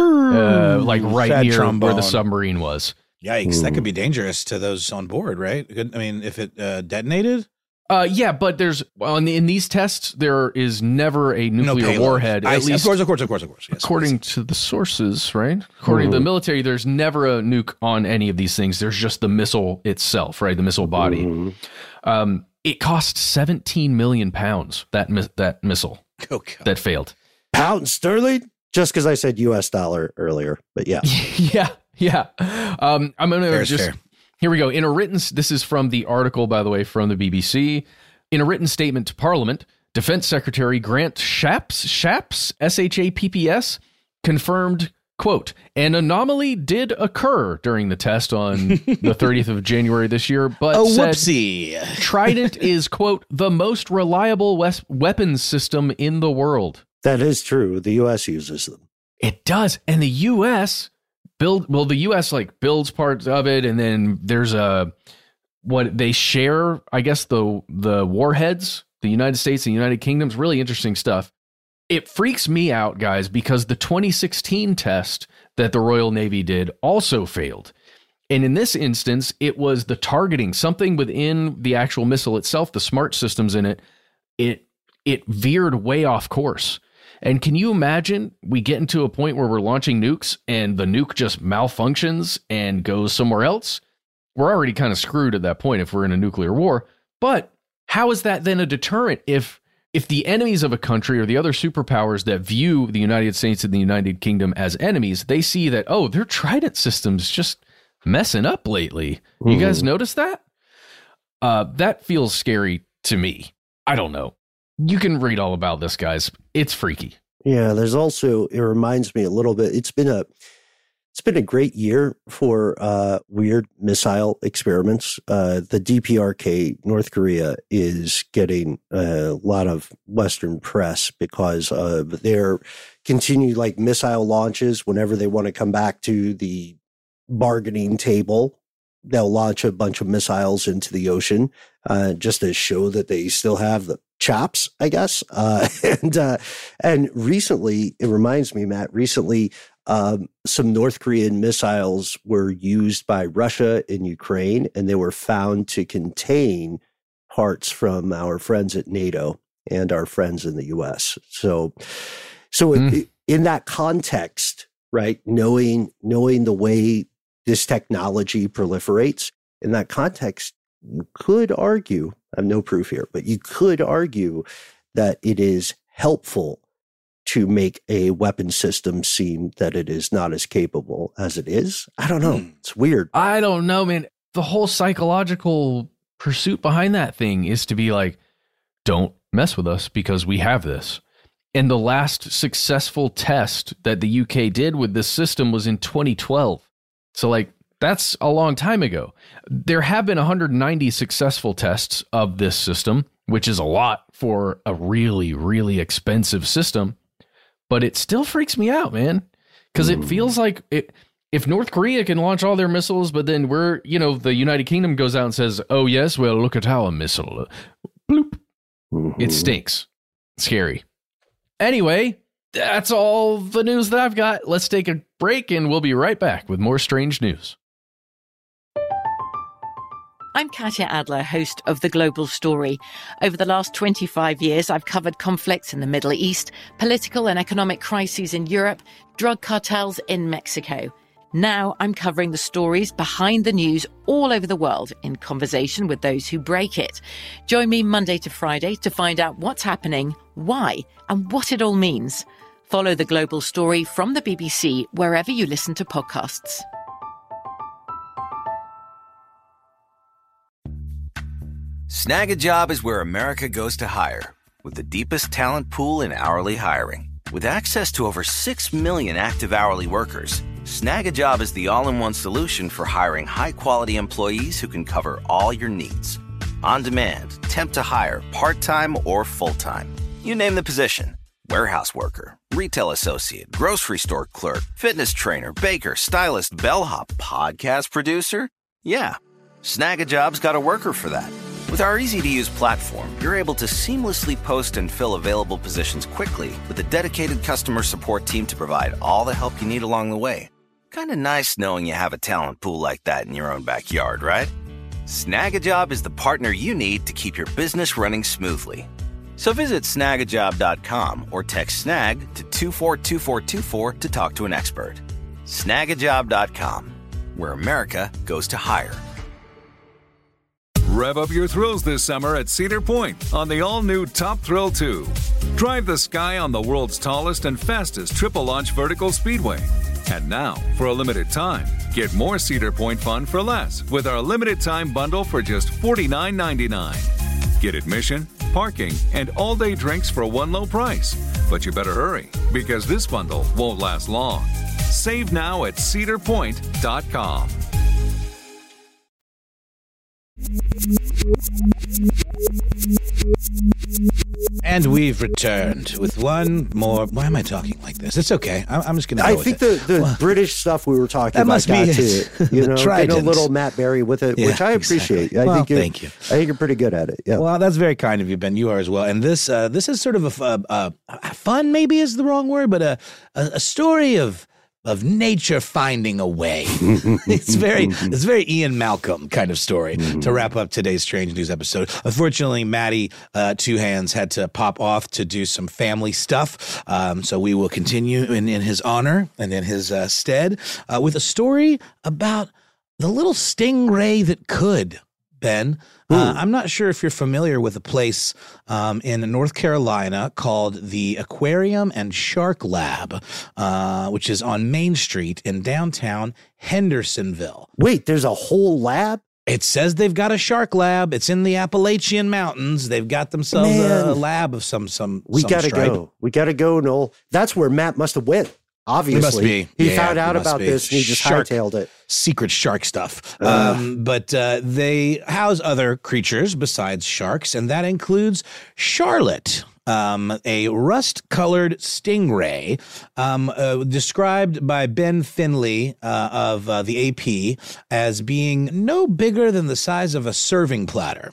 uh, like right Sad near trombone. where the submarine was. Yikes, that could be dangerous to those on board, right? I mean, if it uh, detonated? Uh, yeah, but there's well, in, in these tests, there is never a nuclear payload. warhead. I At see. least, Of course, of course, of course, of course. Yes, according to the sources, right? According to the military, there's never a nuke on any of these things. There's just the missile itself, right? The missile body. Mm-hmm. Um, it cost seventeen million pounds, that mi- that missile Oh, God. that failed. Pound sterling? Just because I said U S dollar earlier, but yeah. yeah, yeah. Um, I'm going to Fair is just, fair. here we go. In a written, this is from the article, by the way, from the B B C. In a written statement to Parliament, Defense Secretary Grant Shapps, Shapps, S H A P P S, confirmed, quote, an anomaly did occur during the test on the thirtieth of January this year, but Oh, said whoopsie. Trident is, quote, the most reliable wes- weapons system in the world. That is true. The U S uses them. It does. And the U S build, well, the U S like builds parts of it. And then there's a, what they share, I guess, the, the warheads, the United States and United Kingdom's really interesting stuff. It freaks me out, guys, because the twenty sixteen test that the Royal Navy did also failed. And in this instance, it was the targeting, something within the actual missile itself, the smart systems in it, it, it veered way off course. And can you imagine we get into a point where we're launching nukes and the nuke just malfunctions and goes somewhere else? We're already kind of screwed at that point if we're in a nuclear war. But how is that then a deterrent if if the enemies of a country or the other superpowers that view the United States and the United Kingdom as enemies, they see that, oh, their Trident system's just messing up lately. Mm-hmm. You guys notice that? Uh, that feels scary to me. I don't know. You can read all about this, guys. It's freaky. Yeah, there's also, it reminds me a little bit, it's been a it's been a great year for uh, weird missile experiments. Uh, the D P R K, North Korea, is getting a lot of Western press because of their continued like missile launches. Whenever they want to come back to the bargaining table, they'll launch a bunch of missiles into the ocean uh, just to show that they still have the chops, I guess. Uh, and uh, and recently, it reminds me, Matt, recently, um, some North Korean missiles were used by Russia in Ukraine, and they were found to contain parts from our friends at NATO and our friends in the U S. So, so mm. it, in that context, right, knowing knowing the way this technology proliferates, in that context, you could argue, I have no proof here, but you could argue that it is helpful to make a weapon system seem that it is not as capable as it is. I don't know. It's weird. I don't know, man. The whole psychological pursuit behind that thing is to be like, don't mess with us because we have this. And the last successful test that the U K did with this system was in twenty twelve. So, like, that's a long time ago. There have been one hundred ninety successful tests of this system, which is a lot for a really, really expensive system. But it still freaks me out, man, because it feels like it. If North Korea can launch all their missiles, but then we're, you know, the United Kingdom goes out and says, oh, yes, well, look at our missile. Bloop. Mm-hmm. It stinks. Scary. Anyway, that's all the news that I've got. Let's take a break and we'll be right back with more strange news. I'm Katya Adler, host of The Global Story. Over the last twenty-five years, I've covered conflicts in the Middle East, political and economic crises in Europe, drug cartels in Mexico. Now I'm covering the stories behind the news all over the world in conversation with those who break it. Join me Monday to Friday to find out what's happening, why, and what it all means. Follow The Global Story from the B B C wherever you listen to podcasts. Snag a Job is where America goes to hire, with the deepest talent pool in hourly hiring. With access to over six million active hourly workers, Snag a Job is the all-in-one solution for hiring high-quality employees who can cover all your needs. On demand, temp to hire, part-time or full-time. You name the position. Warehouse worker, retail associate, grocery store clerk, fitness trainer, baker, stylist, bellhop, podcast producer. Yeah, Snag a Job's got a worker for that. With our easy-to-use platform, you're able to seamlessly post and fill available positions quickly with a dedicated customer support team to provide all the help you need along the way. Kind of nice knowing you have a talent pool like that in your own backyard, right? Snag a Job is the partner you need to keep your business running smoothly. So visit snag a job dot com or text snag to two four two four two four to talk to an expert. snag a job dot com, where America goes to hire. Rev up your thrills this summer at Cedar Point on the all-new Top Thrill two. Drive the sky on the world's tallest and fastest triple-launch vertical speedway. And now, for a limited time, get more Cedar Point fun for less with our limited-time bundle for just forty-nine ninety-nine. Get admission, parking, and all-day drinks for one low price. But you better hurry, because this bundle won't last long. Save now at cedar point dot com. And we've returned with one more. Why am I talking like this? It's okay. I'm, I'm just going to. I think the, the well, British stuff we were talking about must got be to it. You know, getting a little Matt Berry with it, yeah, which I appreciate. Exactly. I well, think you're, thank you. I think you're pretty good at it. Yeah. Well, that's very kind of you, Ben. You are as well. And this uh, this is sort of a, a, a fun, maybe is the wrong word, but a a, a story of. Of nature finding a way. It's very, it's very Ian Malcolm kind of story to wrap up today's Strange News episode. Unfortunately, Maddie uh, Two Hands had to pop off to do some family stuff, um, so we will continue in, in his honor and in his uh, stead uh, with a story about the little stingray that could. Ben, uh, I'm not sure if you're familiar with a place um, in North Carolina called the Aquarium and Shark Lab, uh, which is on Main Street in downtown Hendersonville. Wait, there's a whole lab? It says they've got a shark lab. It's in the Appalachian Mountains. They've got themselves Man. a lab of some some. We some gotta stripe. go. We gotta go, Noel. That's where Matt must have went. Obviously, It must be. he Yeah, found out it must about be. this and he just Shark- hightailed it. Secret shark stuff. Ugh. Um, but uh, they house other creatures besides sharks, and that includes Charlotte, um, a rust-colored stingray, um, uh, described by Ben Finley uh, of uh, the A P as being no bigger than the size of a serving platter.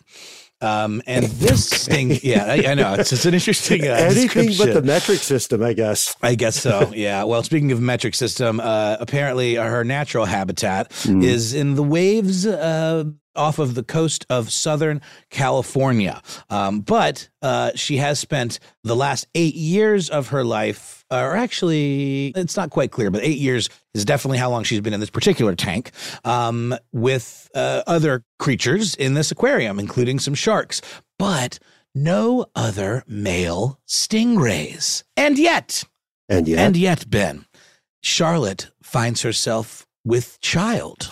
Um, and this sting, yeah, I, I know it's, it's an interesting uh, Anything but description. the metric system, I guess. I guess so. Yeah. Well, speaking of metric system, uh, apparently her natural habitat mm. is in the waves uh, off of the coast of Southern California. Um, but uh, she has spent the last eight years of her life, or actually, it's not quite clear, but eight years is definitely how long she's been in this particular tank, um, with uh, other creatures in this aquarium, including some sharks. But no other male stingrays. And yet, and yet, and yet, Ben, Charlotte finds herself with child,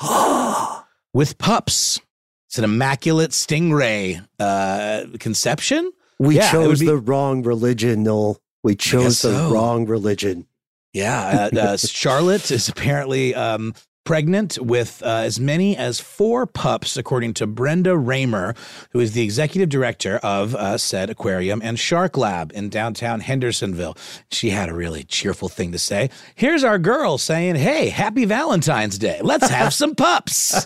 with pups. It's an immaculate stingray uh, conception. We yeah, chose be- the wrong religion, Noel. We chose the so. wrong religion. Yeah. Uh, uh, Charlotte is apparently um, pregnant with uh, as many as four pups, according to Brenda Raymer, who is the executive director of uh, said aquarium and shark lab in downtown Hendersonville. She had a really cheerful thing to say. Here's our girl saying, hey, happy Valentine's Day. Let's have some pups.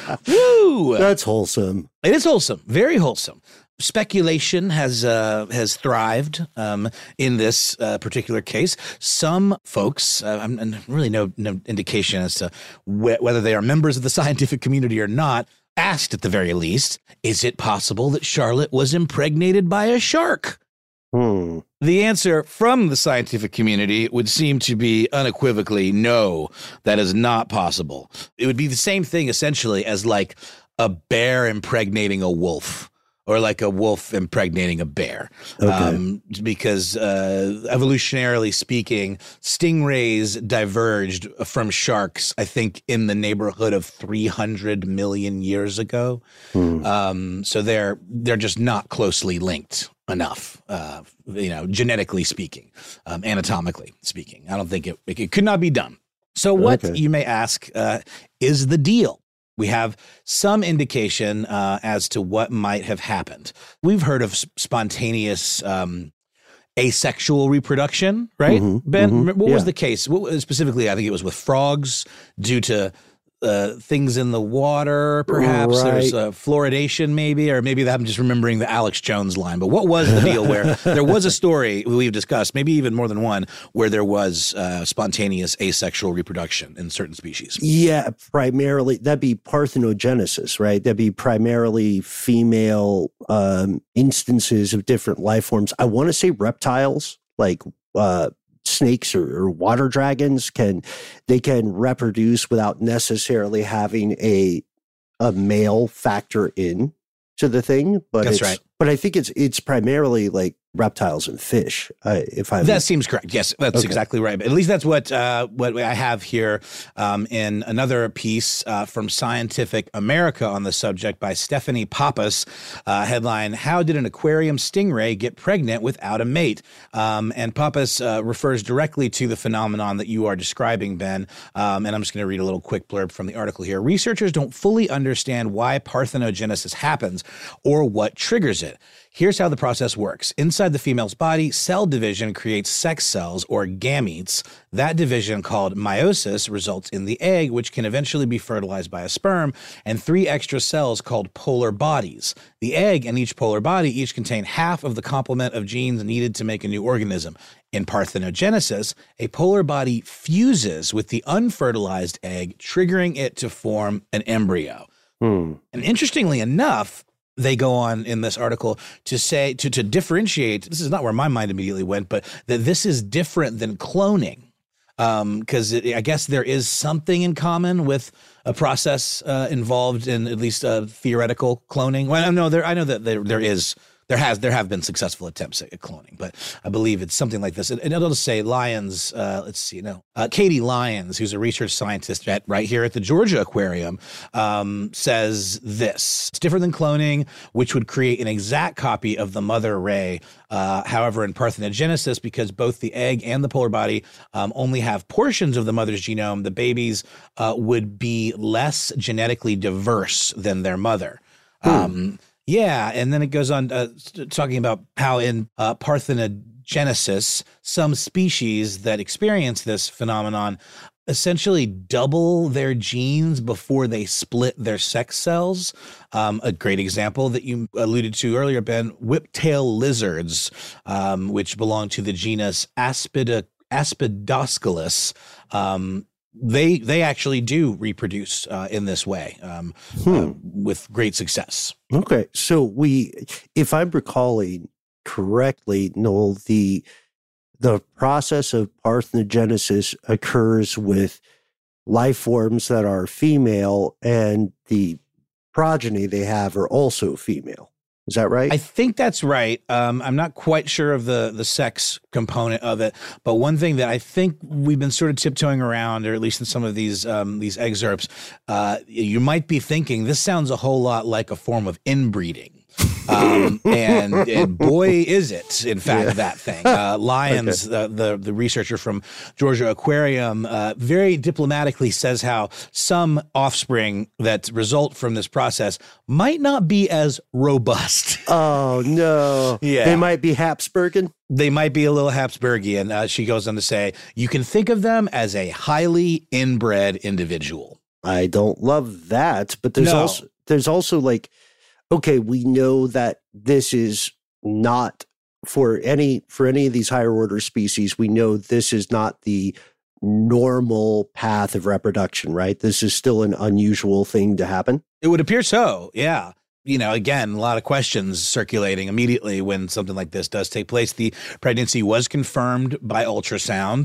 Woo! That's wholesome. It is wholesome. Very wholesome. Speculation has uh, has thrived um, in this uh, particular case. Some folks, uh, and really no, no indication as to wh- whether they are members of the scientific community or not, asked at the very least, is it possible that Charlotte was impregnated by a shark? Hmm. The answer from the scientific community would seem to be unequivocally no, that is not possible. It would be the same thing essentially as like a bear impregnating a wolf. Or like a wolf impregnating a bear. Okay. Um, because uh, evolutionarily speaking, stingrays diverged from sharks, I think, in the neighborhood of three hundred million years ago. Hmm. Um, so they're they're just not closely linked enough, uh, you know, genetically speaking, um, anatomically speaking. I don't think it, it, it could not be done. So what, okay. you may ask, uh, is the deal? We have some indication uh, as to what might have happened. We've heard of spontaneous um, asexual reproduction, right, mm-hmm, Ben? Mm-hmm, what yeah. was the case? What was, specifically, I think it was with frogs due to uh, things in the water, perhaps. Right. There's uh, fluoridation, maybe, or maybe I'm just remembering the Alex Jones line. But what was the deal where there was a story we've discussed, maybe even more than one, where there was uh, spontaneous asexual reproduction in certain species? Yeah, primarily that'd be parthenogenesis, right? That'd be primarily female um, instances of different life forms. I want to say reptiles, like uh, snakes or, or water dragons, can they can reproduce without necessarily having a a male factor in to the thing. But that's it's, right. But I think it's it's primarily like reptiles and fish. Uh, if I that seems correct. Yes, that's okay. exactly right. But at least that's what uh, what I have here um, in another piece uh, from Scientific America on the subject by Stephanie Pappas. Uh, headline: How did an aquarium stingray get pregnant without a mate? Um, and Pappas uh, refers directly to the phenomenon that you are describing, Ben. Um, and I'm just going to read a little quick blurb from the article here. Researchers don't fully understand why parthenogenesis happens or what triggers it. Here's how the process works. Inside the female's body, cell division creates sex cells or gametes. That division, called meiosis, results in the egg, which can eventually be fertilized by a sperm, and three extra cells called polar bodies. The egg and each polar body each contain half of the complement of genes needed to make a new organism. In parthenogenesis, a polar body fuses with the unfertilized egg, triggering it to form an embryo. Hmm. And interestingly enough, they go on in this article to say, to, to differentiate, this is not where my mind immediately went, but that this is different than cloning. Because um, I guess there is something in common with a process uh, involved in at least uh, theoretical cloning. Well, I know there, I know that there, there is, there has, there have been successful attempts at, at cloning, but I believe it's something like this. And, and it'll just say Lyons, uh, let's see, no, uh, Katie Lyons, who's a research scientist at right here at the Georgia Aquarium, um, says this: it's different than cloning, which would create an exact copy of the mother ray. Uh, however, in parthenogenesis, because both the egg and the polar body um, only have portions of the mother's genome, the babies uh, would be less genetically diverse than their mother. Hmm. Um, Yeah, and then it goes on uh, talking about how in uh, parthenogenesis, some species that experience this phenomenon essentially double their genes before they split their sex cells. Um, a great example that you alluded to earlier, Ben, whiptail lizards, um, which belong to the genus Aspida, Aspidoscelis, um, They they actually do reproduce uh, in this way um, hmm. uh, with great success. Okay, so we, if I'm recalling correctly, Noel, the the process of parthenogenesis occurs with life forms that are female, and the progeny they have are also female. Is that right? I think that's right. Um, I'm not quite sure of the the sex component of it, but one thing that I think we've been sort of tiptoeing around, or at least in some of these um, these excerpts, uh, you might be thinking this sounds a whole lot like a form of inbreeding. Um, and, and boy, is it, in fact, yeah. that thing. Uh, Lyons, okay. uh, the, the researcher from Georgia Aquarium, uh, very diplomatically says how some offspring that result from this process might not be as robust. Oh, no. Yeah. They might be Habsburgian. They might be a little Habsburgian. Uh, she goes on to say, you can think of them as a highly inbred individual. I don't love that, but there's no. also there's also like, okay, we know that this is not for any for any of these higher order species. We know this is not the normal path of reproduction, right? This is still an unusual thing to happen. It would appear so, yeah. You know, again, a lot of questions circulating immediately when something like this does take place. The pregnancy was confirmed by ultrasound.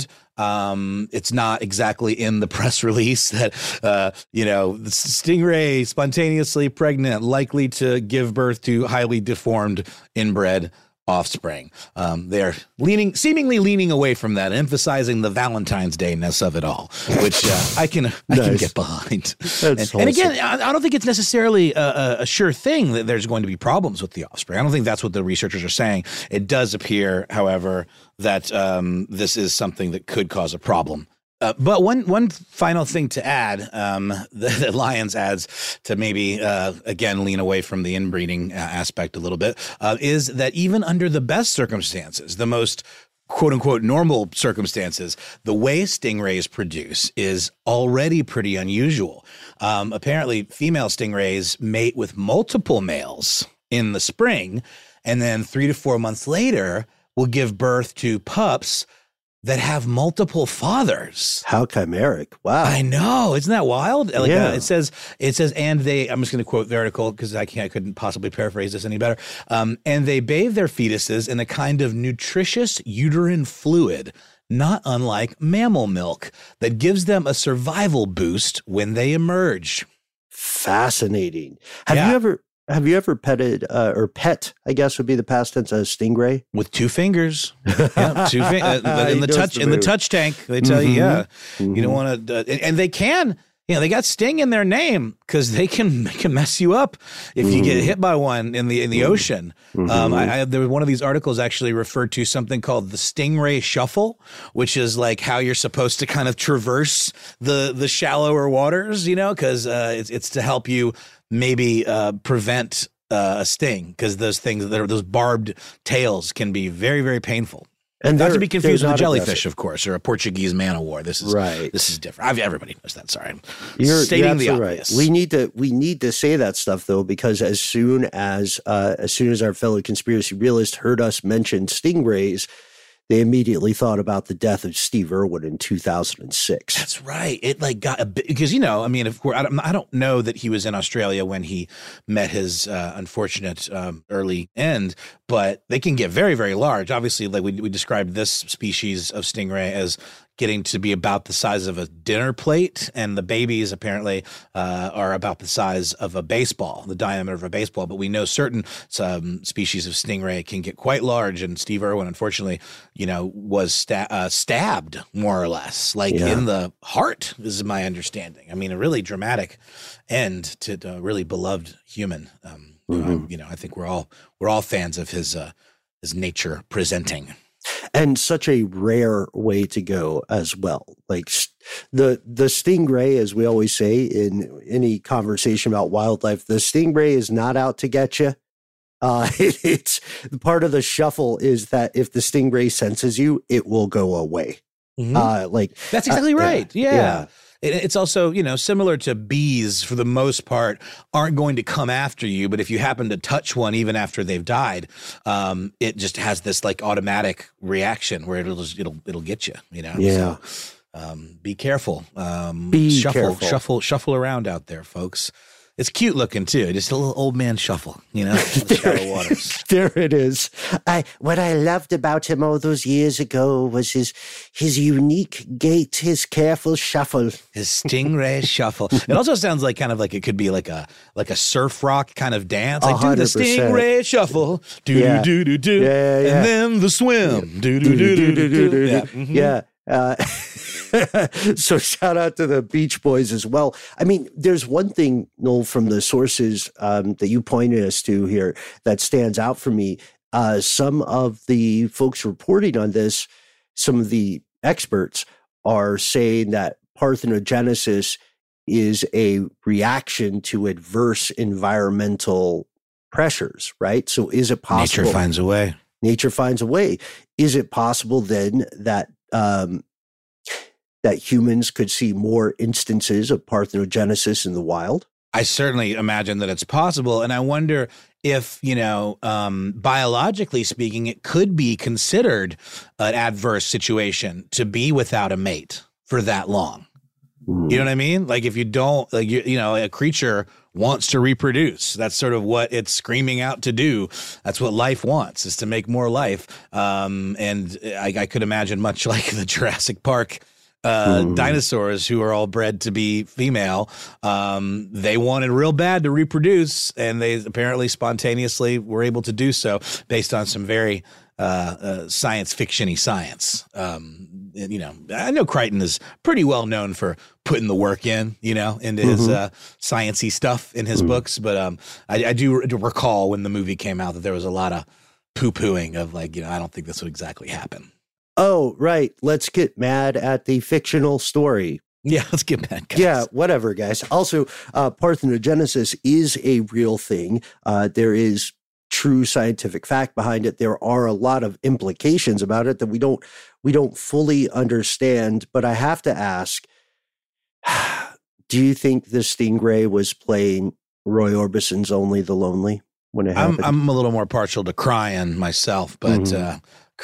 Um, it's not exactly in the press release that, uh, you know, the stingray spontaneously pregnant, likely to give birth to highly deformed inbred offspring. Um, they're leaning, seemingly leaning away from that, emphasizing the Valentine's Day-ness of it all, which uh, I can I nice. can get behind. And, and again, I, I don't think it's necessarily a, a sure thing that there's going to be problems with the offspring. I don't think that's what the researchers are saying. It does appear, however, that um, this is something that could cause a problem. Uh, but one one final thing to add um, that, that Lyons adds to maybe, uh, again, lean away from the inbreeding uh, aspect a little bit uh, is that even under the best circumstances, the most quote unquote normal circumstances, the way stingrays produce is already pretty unusual. Um, apparently, female stingrays mate with multiple males in the spring, and then three to four months later will give birth to pups that have multiple fathers. How chimeric. Wow. I know. Isn't that wild? Like, yeah. uh, it says, it says, and they, I'm just going to quote the article because I can't, I couldn't possibly paraphrase this any better. Um, and they bathe their fetuses in a kind of nutritious uterine fluid, not unlike mammal milk, that gives them a survival boost when they emerge. Fascinating. Have yeah. you ever, Have you ever petted uh, or pet, I guess would be the past tense, a stingray? With two fingers. Yeah, two fingers. Uh, in the touch the in the touch tank, they tell mm-hmm. you, yeah. Mm-hmm. You don't want to, uh, and, and they can, you know, they got sting in their name because they can, they can mess you up if mm-hmm. you get hit by one in the in the mm-hmm. ocean. Mm-hmm. Um, I, I, there was one of these articles actually referred to something called the stingray shuffle, which is like how you're supposed to kind of traverse the the shallower waters, you know, because uh, it's it's to help you maybe uh, prevent uh, a sting, because those things, that are, those barbed tails can be very, very painful. And not to be confused with a jellyfish, aggressive. Of course, or a Portuguese man o' war. This is right. This is different. I've, everybody knows that. Sorry, I'm you're, stating you're the obvious. Right. We need to we need to say that stuff though, because as soon as uh, as soon as our fellow conspiracy realists heard us mention stingrays, they immediately thought about the death of Steve Irwin in two thousand six. That's right. It like got a bit, because, you know, I mean, of course, I don't, I don't know that he was in Australia when he met his uh, unfortunate um, early end, but they can get very, very large. Obviously, like we, we described this species of stingray as getting to be about the size of a dinner plate, and the babies apparently uh, are about the size of a baseball, the diameter of a baseball. But we know certain um, species of stingray can get quite large, and Steve Irwin, unfortunately, you know, was sta- uh, stabbed more or less, like yeah. in the heart, is my understanding. I mean, a really dramatic end to a really beloved human. Um, mm-hmm. You know, I think we're all we're all fans of his uh, his nature presenting. And such a rare way to go as well. Like the the stingray, as we always say in any conversation about wildlife, the stingray is not out to get you. Uh, it, it's part of the shuffle is that if the stingray senses you, it will go away. Mm-hmm. Uh, like that's exactly uh, right. Yeah. yeah. It's also, you know, similar to bees for the most part aren't going to come after you. But if you happen to touch one, even after they've died, um, it just has this like automatic reaction where it'll just, it'll it'll get you, you know. Yeah. So, um, be careful. Um, be shuffle, careful. Shuffle, shuffle around out there, folks. It's cute looking too. Just a little old man shuffle, you know, the shallow waters. There it is. I what I loved about him all those years ago was his his unique gait, his careful shuffle, his stingray shuffle. It also sounds like kind of like it could be like a like a surf rock kind of dance. Like do the stingray shuffle, do yeah. do do do, yeah, yeah. and then the swim, do do do do do do. Yeah. yeah. Uh, So shout out to the Beach Boys as well. I mean, there's one thing, Noel, from the sources um, that you pointed us to here that stands out for me. Uh, some of the folks reporting on this, some of the experts are saying that parthenogenesis is a reaction to adverse environmental pressures, right? So is it possible? Nature finds a way. Nature finds a way. Is it possible then that um, that humans could see more instances of parthenogenesis in the wild? I certainly imagine that it's possible. And I wonder if, you know, um, biologically speaking, it could be considered an adverse situation to be without a mate for that long. Mm. You know what I mean? Like if you don't, like, you, you know, a creature wants to reproduce. That's sort of what it's screaming out to do. That's what life wants, is to make more life. Um, and I, I could imagine, much like the Jurassic Park uh, mm. dinosaurs who are all bred to be female, um, they wanted real bad to reproduce, and they apparently spontaneously were able to do so based on some very uh, uh, science fiction-y science. Um, you know, I know Crichton is pretty well known for putting the work in, you know, into mm-hmm. his uh, science-y stuff in his mm. books. But um, I, I do recall when the movie came out that there was a lot of poo-pooing of like, you know, I don't think this would exactly happen. Oh, right. Let's get mad at the fictional story. Yeah, let's get mad, guys. Yeah, whatever, guys. Also, uh, parthenogenesis is a real thing. Uh, there is true scientific fact behind it. There are a lot of implications about it that we don't we don't fully understand. But I have to ask, do you think the Stingray was playing Roy Orbison's "Only the Lonely" when it happened? I'm, I'm a little more partial to crying myself, but mm-hmm. uh,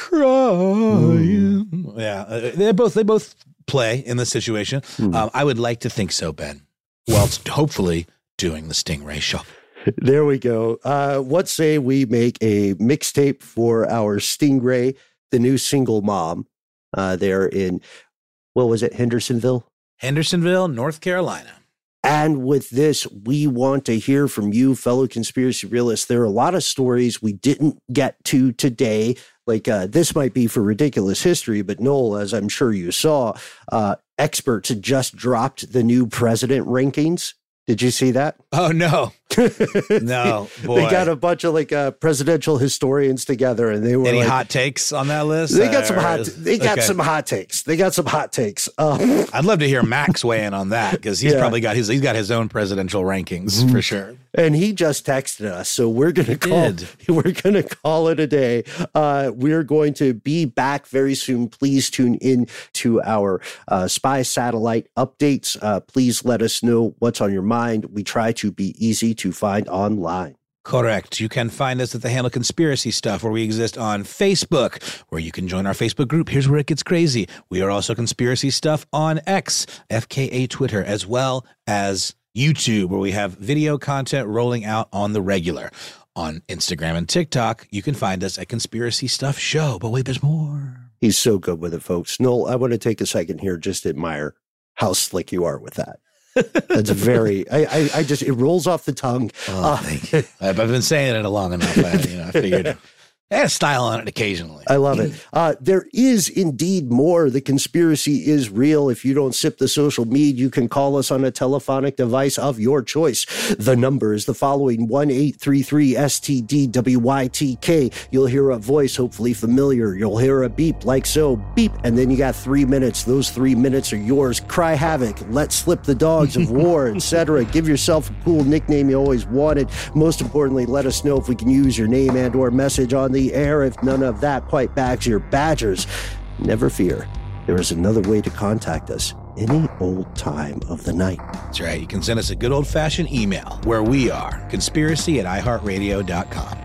crying, mm. yeah, uh, they both they both play in this situation. Mm. Um, I would like to think so, Ben. Whilst hopefully doing the Stingray show. There we go. Uh, what say we make a mixtape for our Stingray, the new single mom? Uh, they're in, what was it, Hendersonville? Hendersonville, North Carolina. And with this, we want to hear from you, fellow conspiracy realists. There are a lot of stories we didn't get to today. Like uh, this might be for ridiculous history, but Noel, as I'm sure you saw, uh, experts had just dropped the new president rankings. Did you see that? Oh, no. No, boy. They got a bunch of like uh, presidential historians together, and they were any like, hot takes on that list? They got some hot. They got okay. some hot takes. They got some hot takes. Um, I'd love to hear Max weigh in on that because he's yeah. probably got his he's got his own presidential rankings mm-hmm. for sure. And he just texted us, so we're gonna call. We're gonna call it a day. Uh, we're going to be back very soon. Please tune in to our uh, Spy Satellite updates. Uh, please let us know what's on your mind. We try to be easy to find online. Correct. You can find us at the handle Conspiracy Stuff, where we exist on Facebook, where you can join our Facebook group. Here's where it gets crazy. We are also Conspiracy Stuff on X, F K A Twitter, as well as YouTube, where we have video content rolling out on the regular. On Instagram and TikTok, you can find us at Conspiracy Stuff Show. But wait, there's more. He's so good with it, folks. Noel, I want to take a second here just to admire how slick you are with that. That's very, I, I, I just, it rolls off the tongue. Oh, uh, thank you. I've been saying it long enough. I, you know, I figured I had a style on it occasionally. I love it. Uh, there is indeed more. The conspiracy is real. If you don't sip the social media, you can call us on a telephonic device of your choice. The number is the following: one eight three three S T D W Y T K. You'll hear a voice, hopefully familiar. You'll hear a beep like so, beep, and then you got three minutes. Those three minutes are yours. Cry havoc, let slip the dogs of war, et cetera. Give yourself a cool nickname you always wanted. Most importantly, let us know if we can use your name and or message on the air. If none of that quite bags your badgers, never fear. There is another way to contact us any old time of the night. That's right. You can send us a good old-fashioned email where we are conspiracy at i heart radio dot com.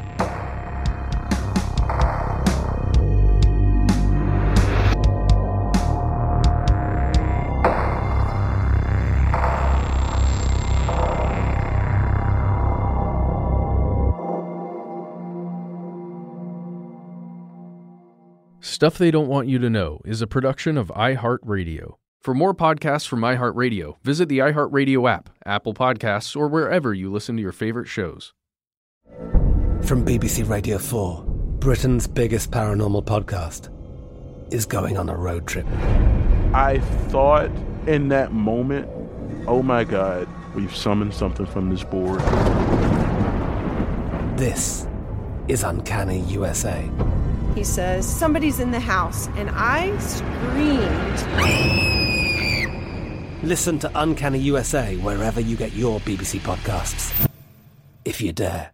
Stuff They Don't Want You to Know is a production of iHeartRadio. For more podcasts from iHeartRadio, visit the iHeartRadio app, Apple Podcasts, or wherever you listen to your favorite shows. From B B C Radio four, Britain's biggest paranormal podcast is going on a road trip. I thought in that moment, oh my God, we've summoned something from this board. This is Uncanny U S A. He says, somebody's in the house, and I screamed. Listen to Uncanny U S A wherever you get your B B C podcasts, if you dare.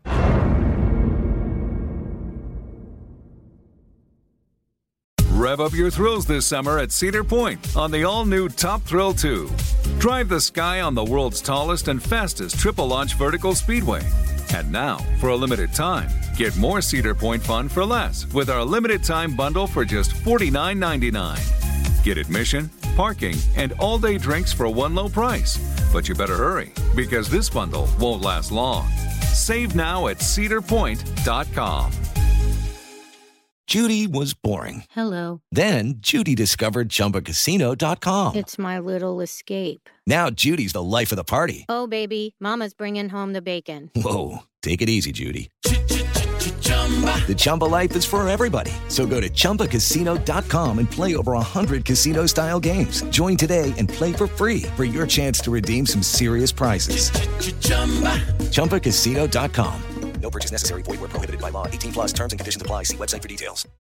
Rev up your thrills this summer at Cedar Point on the all-new Top Thrill two. Drive the sky on the world's tallest and fastest triple-launch vertical speedway. And now, for a limited time, get more Cedar Point fun for less with our limited-time bundle for just forty-nine ninety-nine. Get admission, parking, and all-day drinks for one low price. But you better hurry, because this bundle won't last long. Save now at cedar point dot com. Judy was boring. Hello. Then Judy discovered Chumba Casino dot com. It's my little escape. Now Judy's the life of the party. Oh, baby, mama's bringing home the bacon. Whoa, take it easy, Judy. The Chumba life is for everybody. So go to Chumba Casino dot com and play over one hundred casino-style games. Join today and play for free for your chance to redeem some serious prizes. Chumba Casino dot com. No purchase necessary. Void where prohibited by law. eighteen plus terms and conditions apply. See website for details.